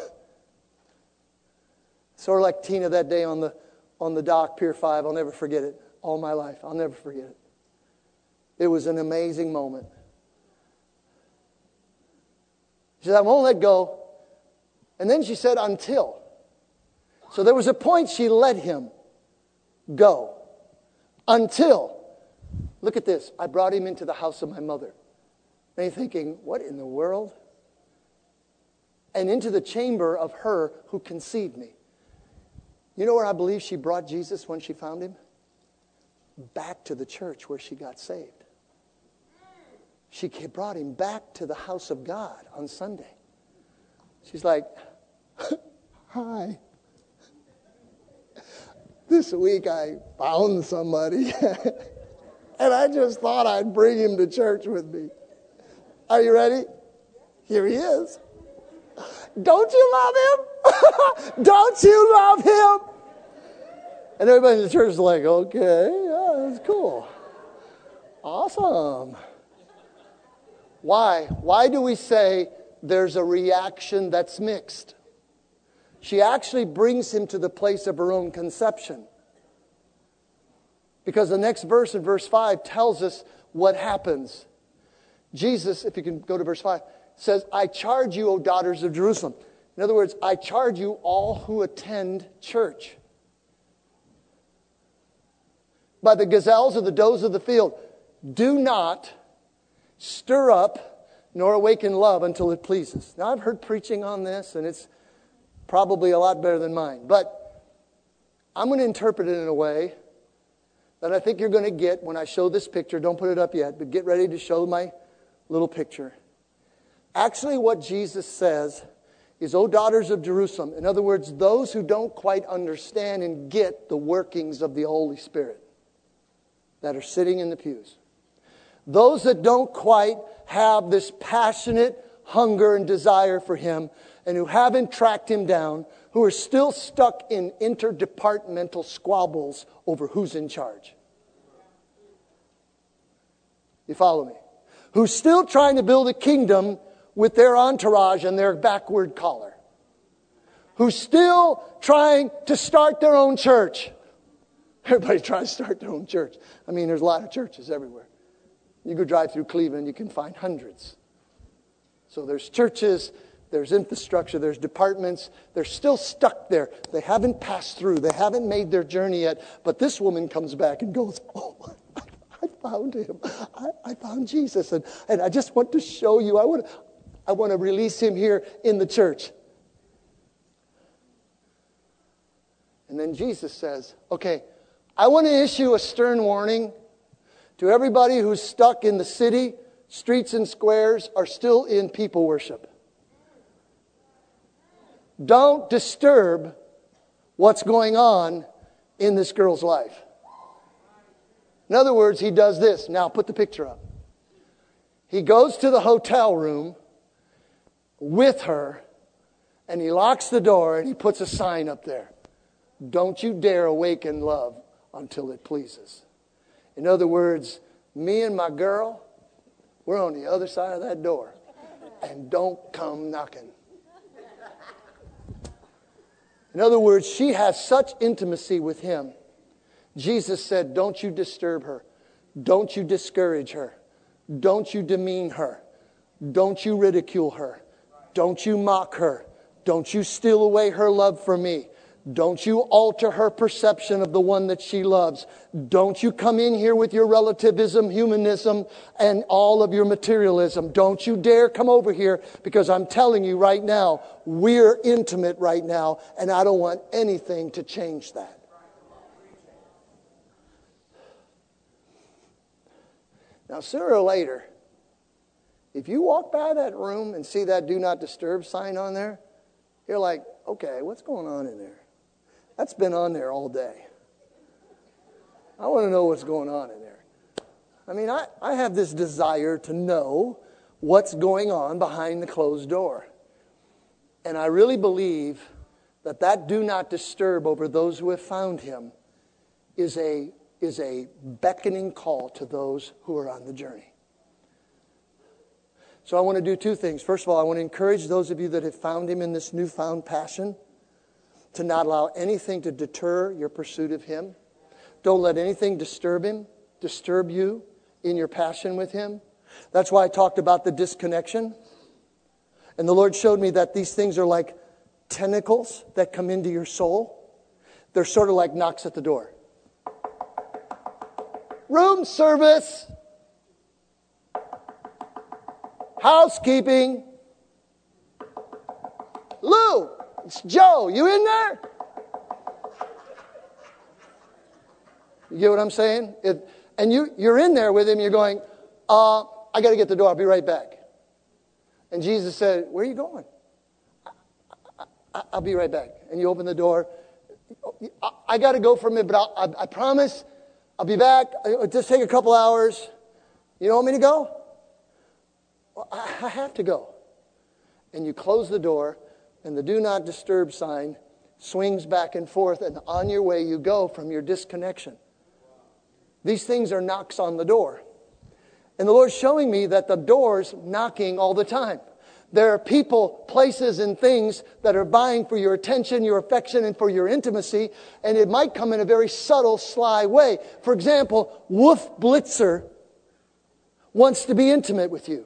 Speaker 1: Sort of like Tina that day on the dock, Pier 5. I'll never forget it. All my life. I'll never forget it. It was an amazing moment. She said, I won't let go. And then she said, until. So there was a point she let him go. Until, look at this, I brought him into the house of my mother. And you're thinking, what in the world? And into the chamber of her who conceived me. You know where I believe she brought Jesus when she found him? Back to the church where she got saved. She brought him back to the house of God on Sunday. She's like, hi. This week I found somebody. And I just thought I'd bring him to church with me. Are you ready? Here he is. Don't you love him? Don't you love him? And everybody in the church is like, okay, yeah, that's cool. Awesome. Why? Why do we say there's a reaction that's mixed? She actually brings him to the place of her own conception. Because the next verse in verse 5 tells us what happens. Jesus, if you can go to verse 5, says, I charge you, O daughters of Jerusalem. In other words, I charge you all who attend church. By the gazelles or the does of the field, do not stir up nor awaken love until it pleases. Now, I've heard preaching on this, and it's probably a lot better than mine. But I'm going to interpret it in a way that I think you're going to get when I show this picture. Don't put it up yet, but get ready to show my little picture. Actually, what Jesus says is, O daughters of Jerusalem. In other words, those who don't quite understand and get the workings of the Holy Spirit that are sitting in the pews. Those that don't quite have this passionate hunger and desire for Him and who haven't tracked Him down, who are still stuck in interdepartmental squabbles over who's in charge. You follow me? Who's still trying to build a kingdom with their entourage and their backward collar. Who's still trying to start their own church. Everybody tries to start their own church. I mean, there's a lot of churches everywhere. You go drive through Cleveland, you can find hundreds. So there's churches, there's infrastructure, there's departments. They're still stuck there. They haven't passed through. They haven't made their journey yet. But this woman comes back and goes, oh, I found him. I found Jesus. And I just want to show you. I want to release him here in the church. And then Jesus says, okay, I want to issue a stern warning to everybody who's stuck in the city, streets and squares, are still in people worship. Don't disturb what's going on in this girl's life. In other words, he does this. Now put the picture up. He goes to the hotel room with her and he locks the door and he puts a sign up there. Don't you dare awaken love until it pleases. In other words, me and my girl, we're on the other side of that door. And don't come knocking. In other words, she has such intimacy with him. Jesus said, don't you disturb her. Don't you discourage her. Don't you demean her. Don't you ridicule her. Don't you mock her. Don't you steal away her love for me. Don't you alter her perception of the one that she loves. Don't you come in here with your relativism, humanism, and all of your materialism. Don't you dare come over here, because I'm telling you right now, we're intimate right now, and I don't want anything to change that. Now, sooner or later, if you walk by that room and see that do not disturb sign on there, you're like, okay, what's going on in there? That's been on there all day. I want to know what's going on in there. I mean, I have this desire to know what's going on behind the closed door. And I really believe that do not disturb over those who have found him is a beckoning call to those who are on the journey. So I want to do two things. First of all, I want to encourage those of you that have found him in this newfound passion to not allow anything to deter your pursuit of him. Don't let anything disturb you in your passion with him. That's why I talked about the disconnection. And the Lord showed me that these things are like tentacles that come into your soul. They're sort of like knocks at the door. Room service. Housekeeping. Lou, it's Joe. You in there? You get what I'm saying? And you're in there with him. You're going, I got to get the door. I'll be right back. And Jesus said, where are you going? I'll be right back. And you open the door. I got to go for a minute, but I promise I'll be back. It'll just take a couple hours. You don't want me to go? Well, I have to go. And you close the door, and the do not disturb sign swings back and forth, and on your way you go from your disconnection. These things are knocks on the door. And the Lord's showing me that the door's knocking all the time. There are people, places, and things that are vying for your attention, your affection, and for your intimacy. And it might come in a very subtle, sly way. For example, Wolf Blitzer wants to be intimate with you.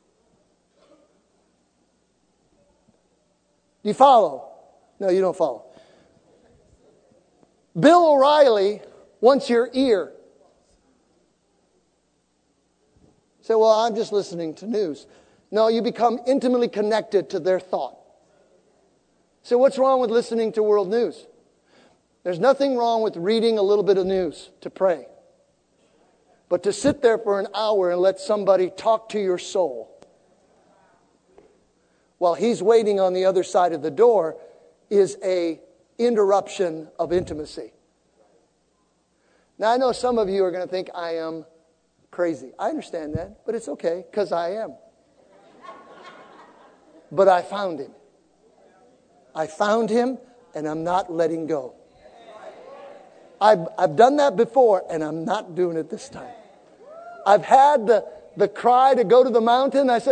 Speaker 1: Do you follow? No, you don't follow. Bill O'Reilly wants your ear. Say, well, I'm just listening to news. No, you become intimately connected to their thought. So what's wrong with listening to world news? There's nothing wrong with reading a little bit of news to pray. But to sit there for an hour and let somebody talk to your soul while he's waiting on the other side of the door is a interruption of intimacy. Now, I know some of you are going to think I am crazy. I understand that, but it's okay, because I am. But I found him. I found him, and I'm not letting go. I've done that before, and I'm not doing it this time. I've had the cry to go to the mountain. I said,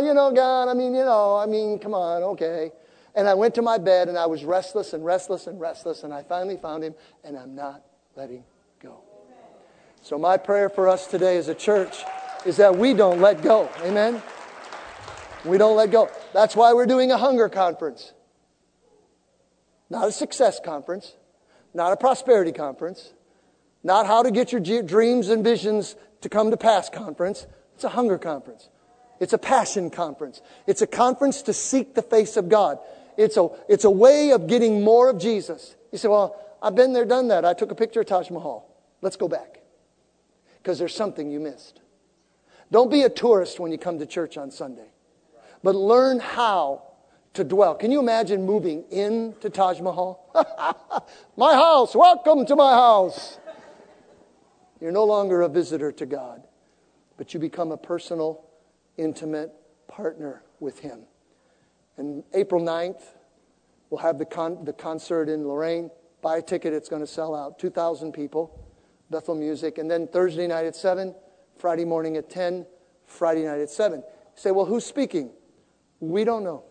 Speaker 1: God, come on, okay. And I went to my bed, and I was restless, and I finally found him, and I'm not letting go. So my prayer for us today as a church is that we don't let go. Amen? We don't let go. That's why we're doing a hunger conference. Not a success conference. Not a prosperity conference. Not how to get your dreams and visions to come to pass conference. It's a hunger conference. It's a passion conference. It's a conference to seek the face of God. It's a way of getting more of Jesus. You say, well, I've been there, done that. I took a picture of Taj Mahal. Let's go back. Because there's something you missed. Don't be a tourist when you come to church on Sunday. But learn how to dwell. Can you imagine moving into Taj Mahal? My house, welcome to my house. You're no longer a visitor to God, but you become a personal, intimate partner with Him. And April 9th, we'll have the concert in Lorraine. Buy a ticket, it's going to sell out. 2,000 people, Bethel Music. And then Thursday night at 7, Friday morning at 10, Friday night at 7. You say, well, who's speaking? We don't know.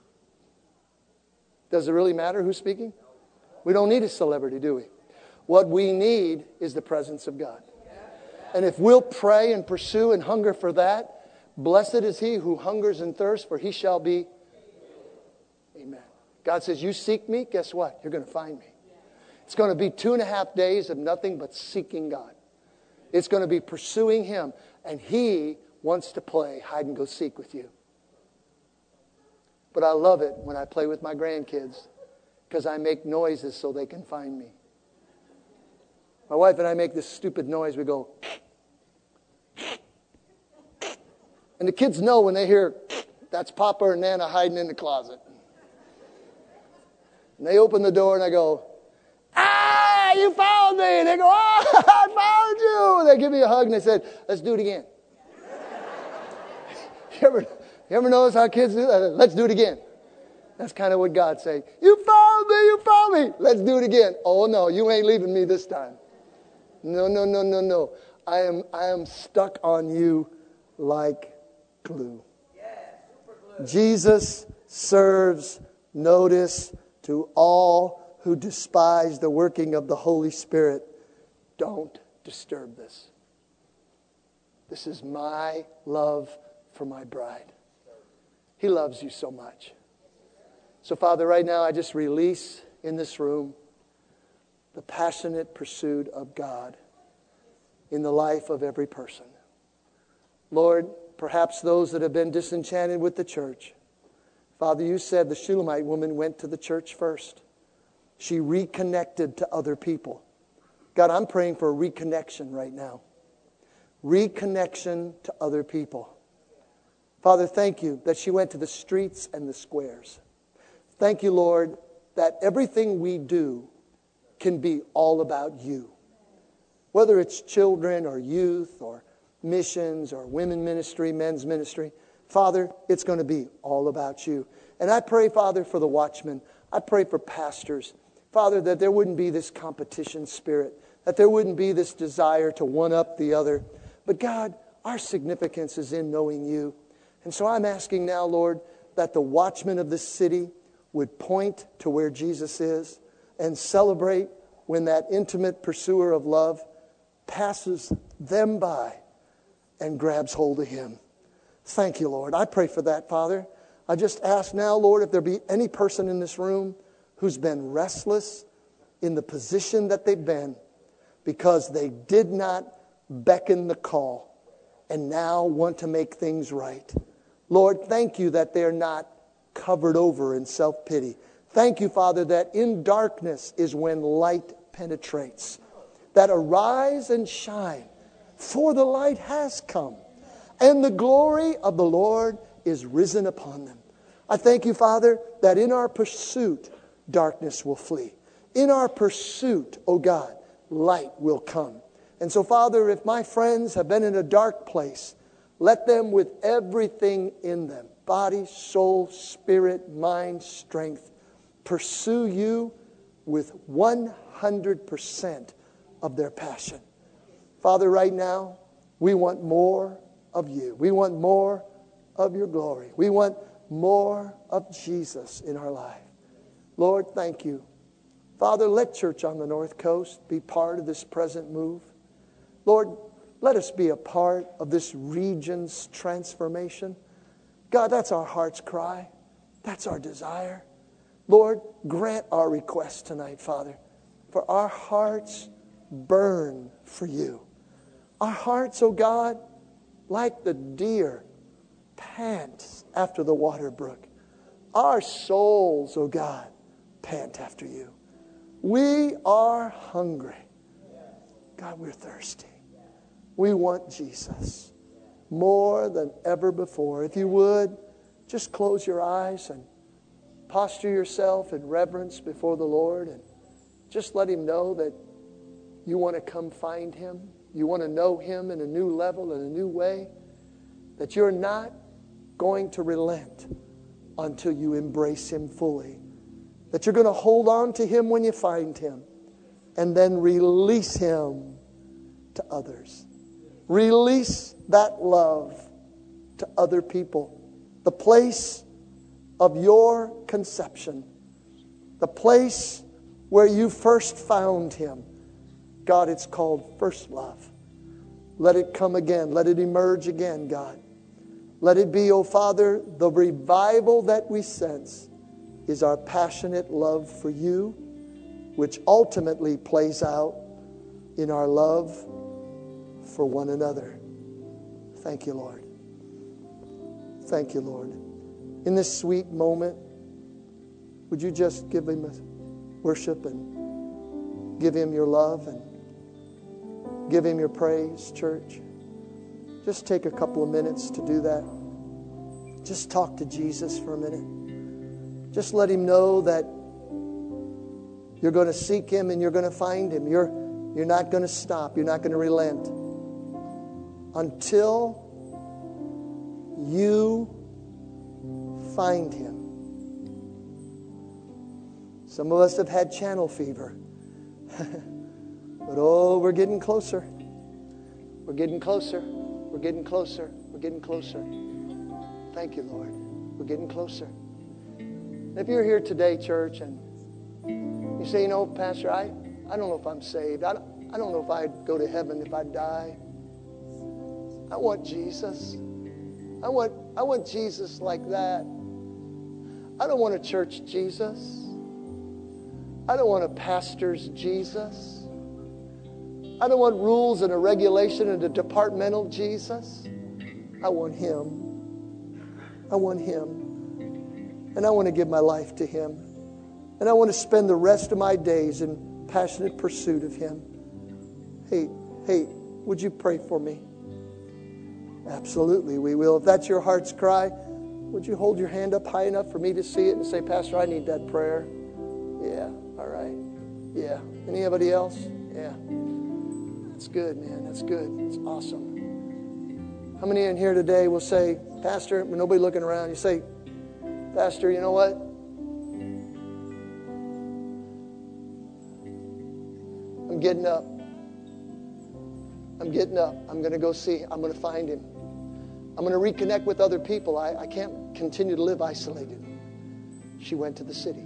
Speaker 1: Does it really matter who's speaking? We don't need a celebrity, do we? What we need is the presence of God. And if we'll pray and pursue and hunger for that, blessed is he who hungers and thirsts, for he shall be. Amen. God says, you seek me, guess what? You're going to find me. It's going to be 2.5 days of nothing but seeking God. It's going to be pursuing Him. And He wants to play hide and go seek with you. But I love it when I play with my grandkids because I make noises so they can find me. My wife and I make this stupid noise. We go, and the kids know when they hear, that's Papa or Nana hiding in the closet. And they open the door and I go, ah, you found me. And they go, oh, I found you. And they give me a hug and they said, let's do it again. You ever notice how kids do that? Let's do it again. That's kind of what God's saying. You found me, you found me. Let's do it again. Oh no, you ain't leaving me this time. No. I am stuck on you like glue. Jesus serves notice to all who despise the working of the Holy Spirit. Don't disturb this. This is my love for my bride. He loves you so much. So, Father, right now I just release in this room the passionate pursuit of God in the life of every person. Lord, perhaps those that have been disenchanted with the church. Father, you said the Shulamite woman went to the church first. She reconnected to other people. God, I'm praying for a reconnection right now. Reconnection to other people. Father, thank you that she went to the streets and the squares. Thank you, Lord, that everything we do can be all about you. Whether it's children or youth or missions or women ministry, men's ministry, Father, it's going to be all about you. And I pray, Father, for the watchmen. I pray for pastors. Father, that there wouldn't be this competition spirit, that there wouldn't be this desire to one-up the other. But God, our significance is in knowing you. And so I'm asking now, Lord, that the watchmen of this city would point to where Jesus is and celebrate when that intimate pursuer of love passes them by and grabs hold of him. Thank you, Lord. I pray for that, Father. I just ask now, Lord, if there be any person in this room who's been restless in the position that they've been because they did not beckon the call and now want to make things right. Lord, thank you that they're not covered over in self-pity. Thank you, Father, that in darkness is when light penetrates. That arise and shine, for the light has come, and the glory of the Lord is risen upon them. I thank you, Father, that in our pursuit, darkness will flee. In our pursuit, oh God, light will come. And so, Father, if my friends have been in a dark place, let them with everything in them, body, soul, spirit, mind, strength, pursue you with 100% of their passion. Father, right now, we want more of you. We want more of your glory. We want more of Jesus in our life. Lord, thank you. Father, let Church on the North Coast be part of this present move. Lord, let us be a part of this region's transformation. God, that's our heart's cry. That's our desire. Lord, grant our request tonight, Father, for our hearts burn for you. Our hearts, oh God, like the deer, pant after the water brook. Our souls, oh God, pant after you. We are hungry. God, we're thirsty. We want Jesus more than ever before. If you would, just close your eyes and posture yourself in reverence before the Lord and just let Him know that you want to come find Him. You want to know Him in a new level, in a new way. That you're not going to relent until you embrace Him fully. That you're going to hold on to Him when you find Him. And then release Him to others. Release that love to other people. The place of your conception. The place where you first found Him. God, it's called first love. Let it come again. Let it emerge again, God. Let it be, oh Father, the revival that we sense is our passionate love for you, which ultimately plays out in our love for one another. Thank you, Lord. Thank you, Lord. In this sweet moment, would you just give Him a worship and give Him your love and give Him your praise, church? Just take a couple of minutes to do that. Just talk to Jesus for a minute. Just let Him know that you're going to seek Him and you're going to find Him. You're not going to stop. You're not going to relent until you find Him. Some of us have had channel fever. But oh, we're getting closer. We're getting closer. We're getting closer. We're getting closer. Thank you, Lord. We're getting closer. If you're here today, church, and you say, you know, Pastor, I don't know if I'm saved. I don't know if I'd go to heaven if I die. I want Jesus. I want Jesus like that. I don't want a church Jesus. I don't want a pastor's Jesus. I don't want rules and a regulation and a departmental Jesus. I want Him. I want Him. And I want to give my life to Him. And I want to spend the rest of my days in passionate pursuit of Him. Hey, would you pray for me? Absolutely, we will. If that's your heart's cry, would you hold your hand up high enough for me to see it and say, Pastor, I need that prayer? Yeah, all right. Yeah. Anybody else? Yeah. That's good, man. That's good. It's awesome. How many in here today will say, Pastor, with nobody looking around, you say, Pastor, you know what? I'm getting up. I'm getting up. I'm going to go see. I'm going to find Him. I'm going to reconnect with other people. I can't continue to live isolated. She went to the city.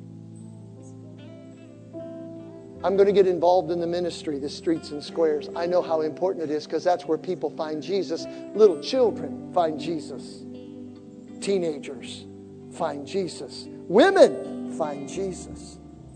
Speaker 1: I'm going to get involved in the ministry, the streets and squares. I know how important it is because that's where people find Jesus. Little children find Jesus. Teenagers find Jesus. Women find Jesus.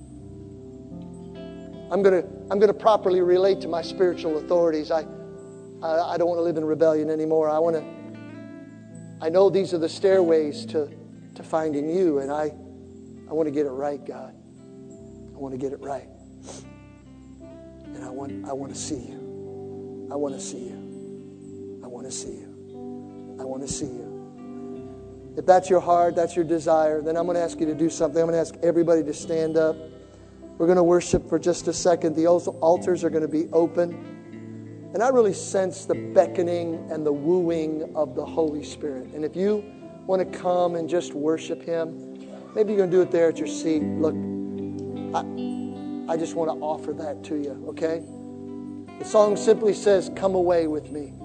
Speaker 1: I'm going to properly relate to my spiritual authorities. I don't want to live in rebellion anymore. I know these are the stairways to finding You, and I want to get it right, God. I want to get it right. And I want to see You. I want to see You. I want to see You. I want to see You. If that's your heart, that's your desire, then I'm going to ask you to do something. I'm going to ask everybody to stand up. We're going to worship for just a second. The altars are going to be open. And I really sense the beckoning and the wooing of the Holy Spirit. And if you want to come and just worship Him, maybe you're going to do it there at your seat. Look, I just want to offer that to you, okay? The song simply says, come away with me.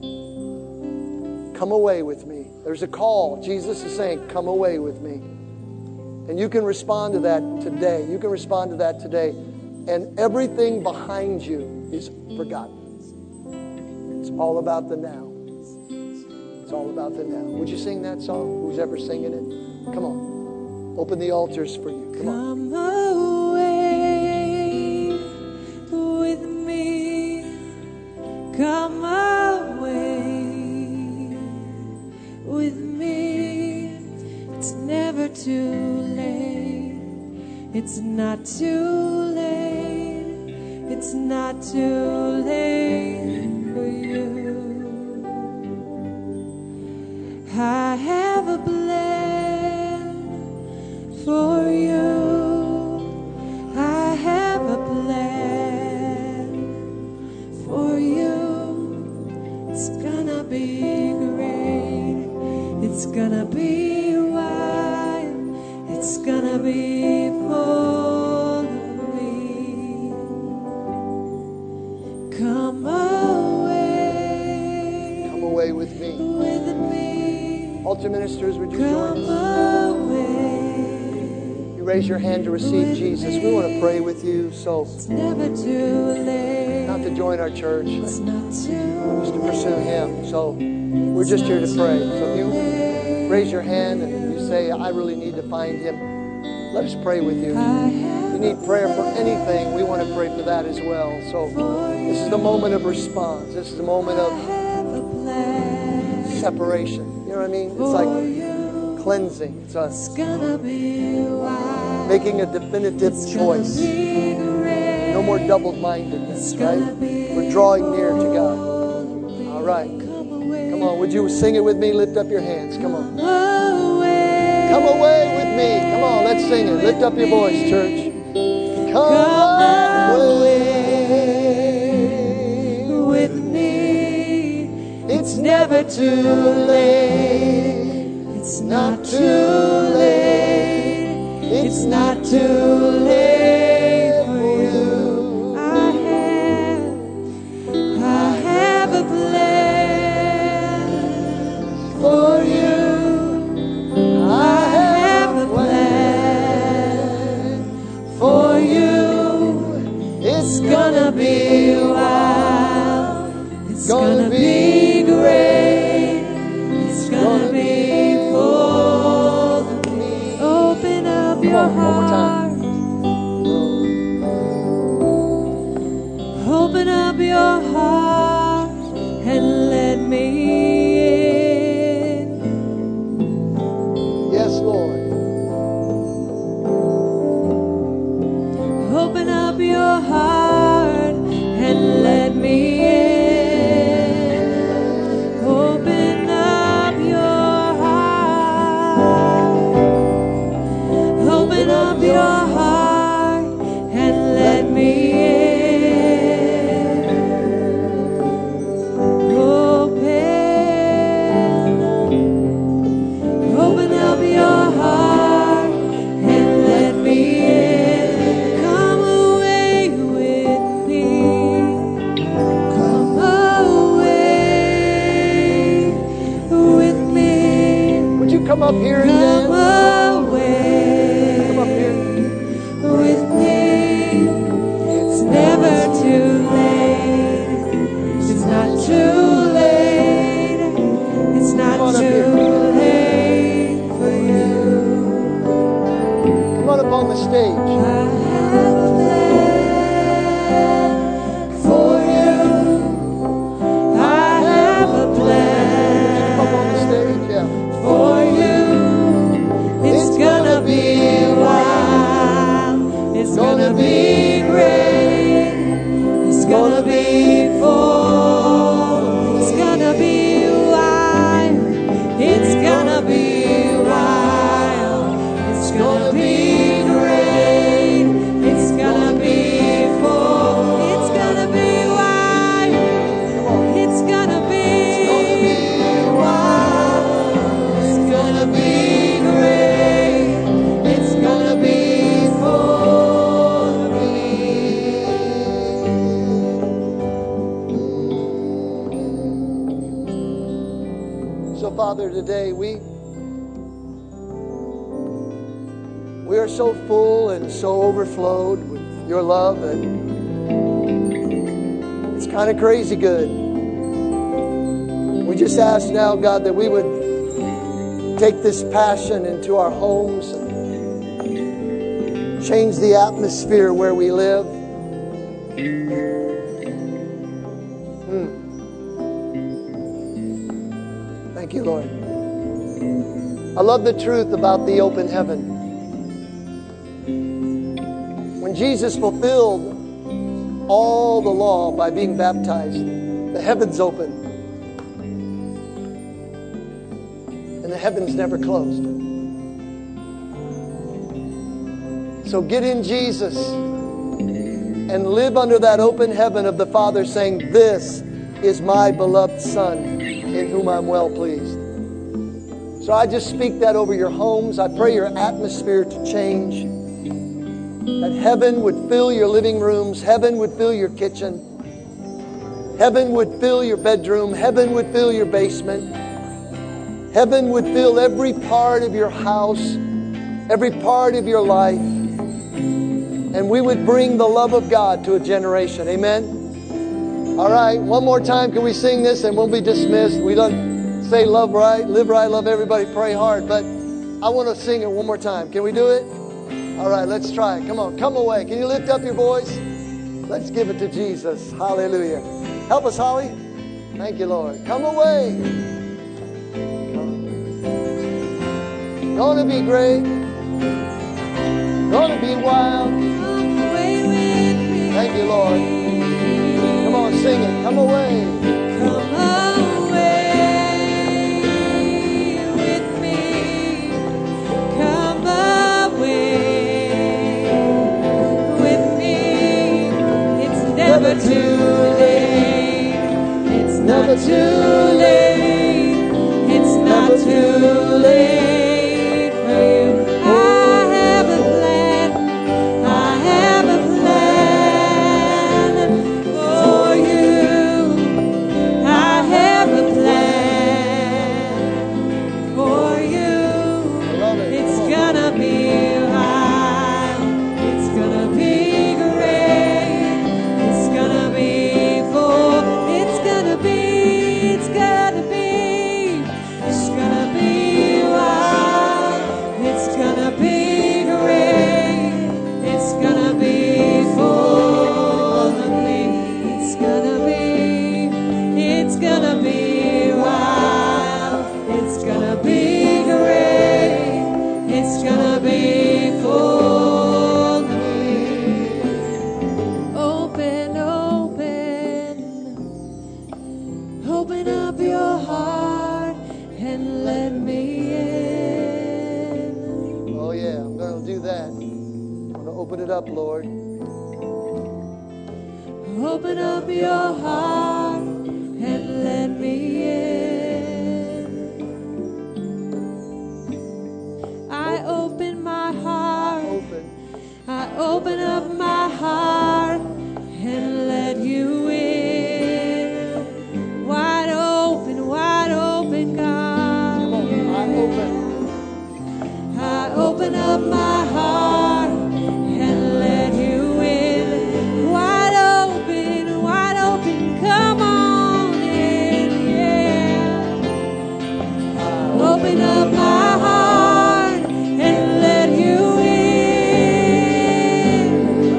Speaker 1: Come away with me. There's a call. Jesus is saying, come away with me. And you can respond to that today. You can respond to that today. And everything behind you is forgotten. It's all about the now. It's all about the now. Would you sing that song? Who's ever singing it? Come on. Open the altars for you. Come on.
Speaker 2: Come away with me. Come away with me. It's never too late. It's not too late. It's not too late for you. I have a plan for you. I have a plan for you. It's gonna be great. It's gonna be wild. It's gonna be full of me. Come away.
Speaker 1: Come away with me.
Speaker 2: With me.
Speaker 1: Altar ministers, would you join us? You raise your hand to receive Jesus. We want to pray with you. So,
Speaker 2: It's never too late.
Speaker 1: not to join our church,
Speaker 2: It's not too
Speaker 1: just to pursue Him. So, we're just here to pray. So, if you raise your hand and you say, I really need to find Him, let us pray with you. If you need prayer for anything, we want to pray for that as well. So, this is the moment of response. This is the moment of separation. You know what I mean? It's like cleansing. It's us making a definitive choice. No more double-mindedness, right? We're drawing near to God. All right. Come on. Would you sing it with me? Lift up your hands. Come on. Come away with me. Come on. Let's sing it. Lift up your voice, church. Come away
Speaker 2: with me.
Speaker 1: It's never too late.
Speaker 2: It's
Speaker 1: Not too late. It's not too late for you.
Speaker 2: I have a plan
Speaker 1: For you. I have a plan for you. It's gonna be wild.
Speaker 2: It's
Speaker 1: Gonna be
Speaker 2: great. It's
Speaker 1: One more time.
Speaker 2: Open up your heart and let me in.
Speaker 1: Yes, Lord.
Speaker 2: Open up your heart and let me in. Open up your heart. Open up your heart and let me in. Open up your heart and let me in. Come away with me. Come away with me.
Speaker 1: Would you come up here and
Speaker 2: Come
Speaker 1: dance?
Speaker 2: away
Speaker 1: Come up here.
Speaker 2: with me. It's never too late. It's not too late. It's not
Speaker 1: Come on up
Speaker 2: too
Speaker 1: here.
Speaker 2: late for you.
Speaker 1: Come on up on the stage.
Speaker 2: I have a plan for you. I have a plan
Speaker 1: Come up on the stage. Yeah.
Speaker 2: for you. It's gonna be wild. It's gonna be great. It's gonna be full. It's gonna be wild. It's gonna be wild. It's gonna be great. It's gonna be full. It's gonna be wild. It's gonna be wild. It's gonna be great. It's gonna be full of me.
Speaker 1: So, Father, today we are so full and so overflowed with your love that it's kind of crazy good. We just ask now, God, that we would take this passion into our homes and change the atmosphere where we live. Thank you, Lord. I love the truth about the open heaven. When Jesus fulfilled all the law by being baptized, the heavens opened. And the heavens never closed. So get in Jesus and live under that open heaven of the Father saying, "This is my beloved Son, in whom I'm well pleased." So I just speak that over your homes. I pray your atmosphere to change. That heaven would fill your living rooms. Heaven would fill your kitchen. Heaven would fill your bedroom. Heaven would fill your basement. Heaven would fill every part of your house, every part of your life. And we would bring the love of God to a generation. Amen? All right, one more time. Can we sing this and we'll be dismissed? We don't say love right, live right, love everybody, pray hard. But I want to sing it one more time. Can we do it? All right, let's try it. Come on, come away. Can you lift up your voice? Let's give it to Jesus. Hallelujah. Help us, Holly. Thank you, Lord. Come away. Gonna be great. Gonna be wild.
Speaker 2: Come away with me.
Speaker 1: Thank you, Lord. Come on, sing it. Come away.
Speaker 2: Come away with me. Come away with me. It's never too late. It's not too late. It's not too late for you. I have a plan. I have a plan for you. I have a plan for you.
Speaker 1: I love it.
Speaker 2: It's
Speaker 1: Come on.
Speaker 2: gonna be wild. It's gonna be great. It's gonna be full. It's gonna be wild. Open up your heart and let me in.
Speaker 1: Oh, yeah, I'm going to do that. I'm going to open it up, Lord.
Speaker 2: Open up your heart and let me in. I open my heart. I open up my heart and let you in. Wide open, God.
Speaker 1: Come on,
Speaker 2: I open up my heart and let you in. Wide open, come on in, yeah. Open up my heart and let you in.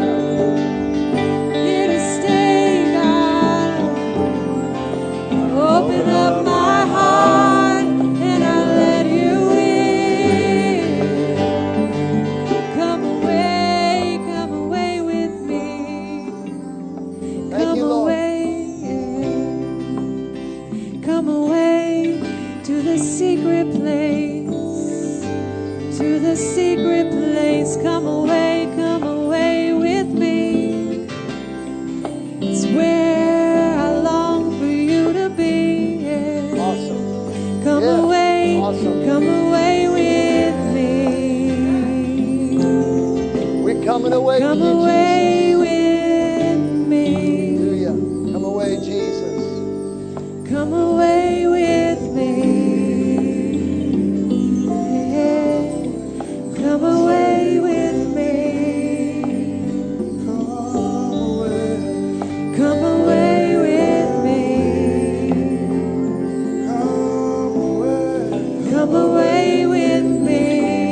Speaker 2: Here to stay, God. Open up my heart and I'll let you in. Come away with me.
Speaker 1: Thank you, Lord.
Speaker 2: Come away to the secret place. To the secret place. Come away with me. It's where I long for you to be. Yeah.
Speaker 1: Awesome.
Speaker 2: Come
Speaker 1: Yeah.
Speaker 2: away,
Speaker 1: Awesome.
Speaker 2: come away with me.
Speaker 1: We're coming away
Speaker 2: Come
Speaker 1: with you,
Speaker 2: away with me.
Speaker 1: Jesus. Hallelujah. Come away, Jesus.
Speaker 2: Come away with me. Yeah. Come away with me. Come away with me. Come away with me.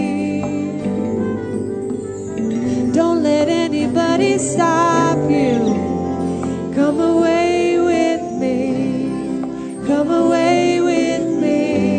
Speaker 2: Don't let anybody stop you. Come away with me. Come away with me.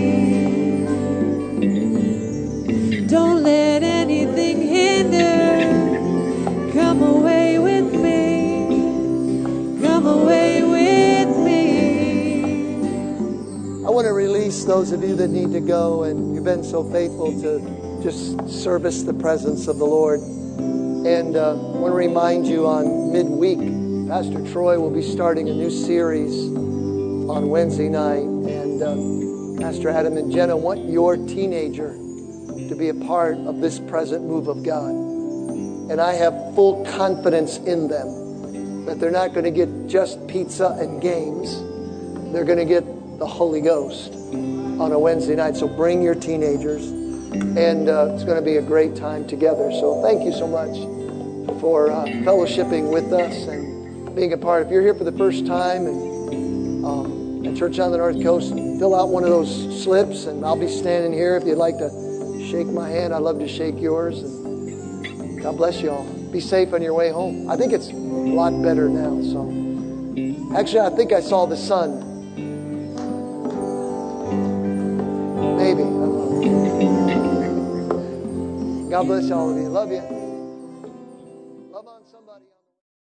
Speaker 2: Don't let anything hinder. Come away with me. Come away with me.
Speaker 1: I want to release those of you that need to go, and you've been so faithful to just service the presence of the Lord. And I want to remind you on midweek, Pastor Troy will be starting a new series on Wednesday night. And Pastor Adam and Jenna want your teenager to be a part of this present move of God. And I have full confidence in them that they're not going to get just pizza and games. They're going to get the Holy Ghost on a Wednesday night. So bring your teenagers. And it's going to be a great time together. So thank you so much for fellowshipping with us and being a part. If you're here for the first time and at Church on the North Coast, fill out one of those slips, and I'll be standing here if you'd like to shake my hand. I'd love to shake yours. And God bless you all. Be safe on your way home. I think it's a lot better now. So actually, I think I saw the sun. Maybe. I don't know. God bless all of you. Love you.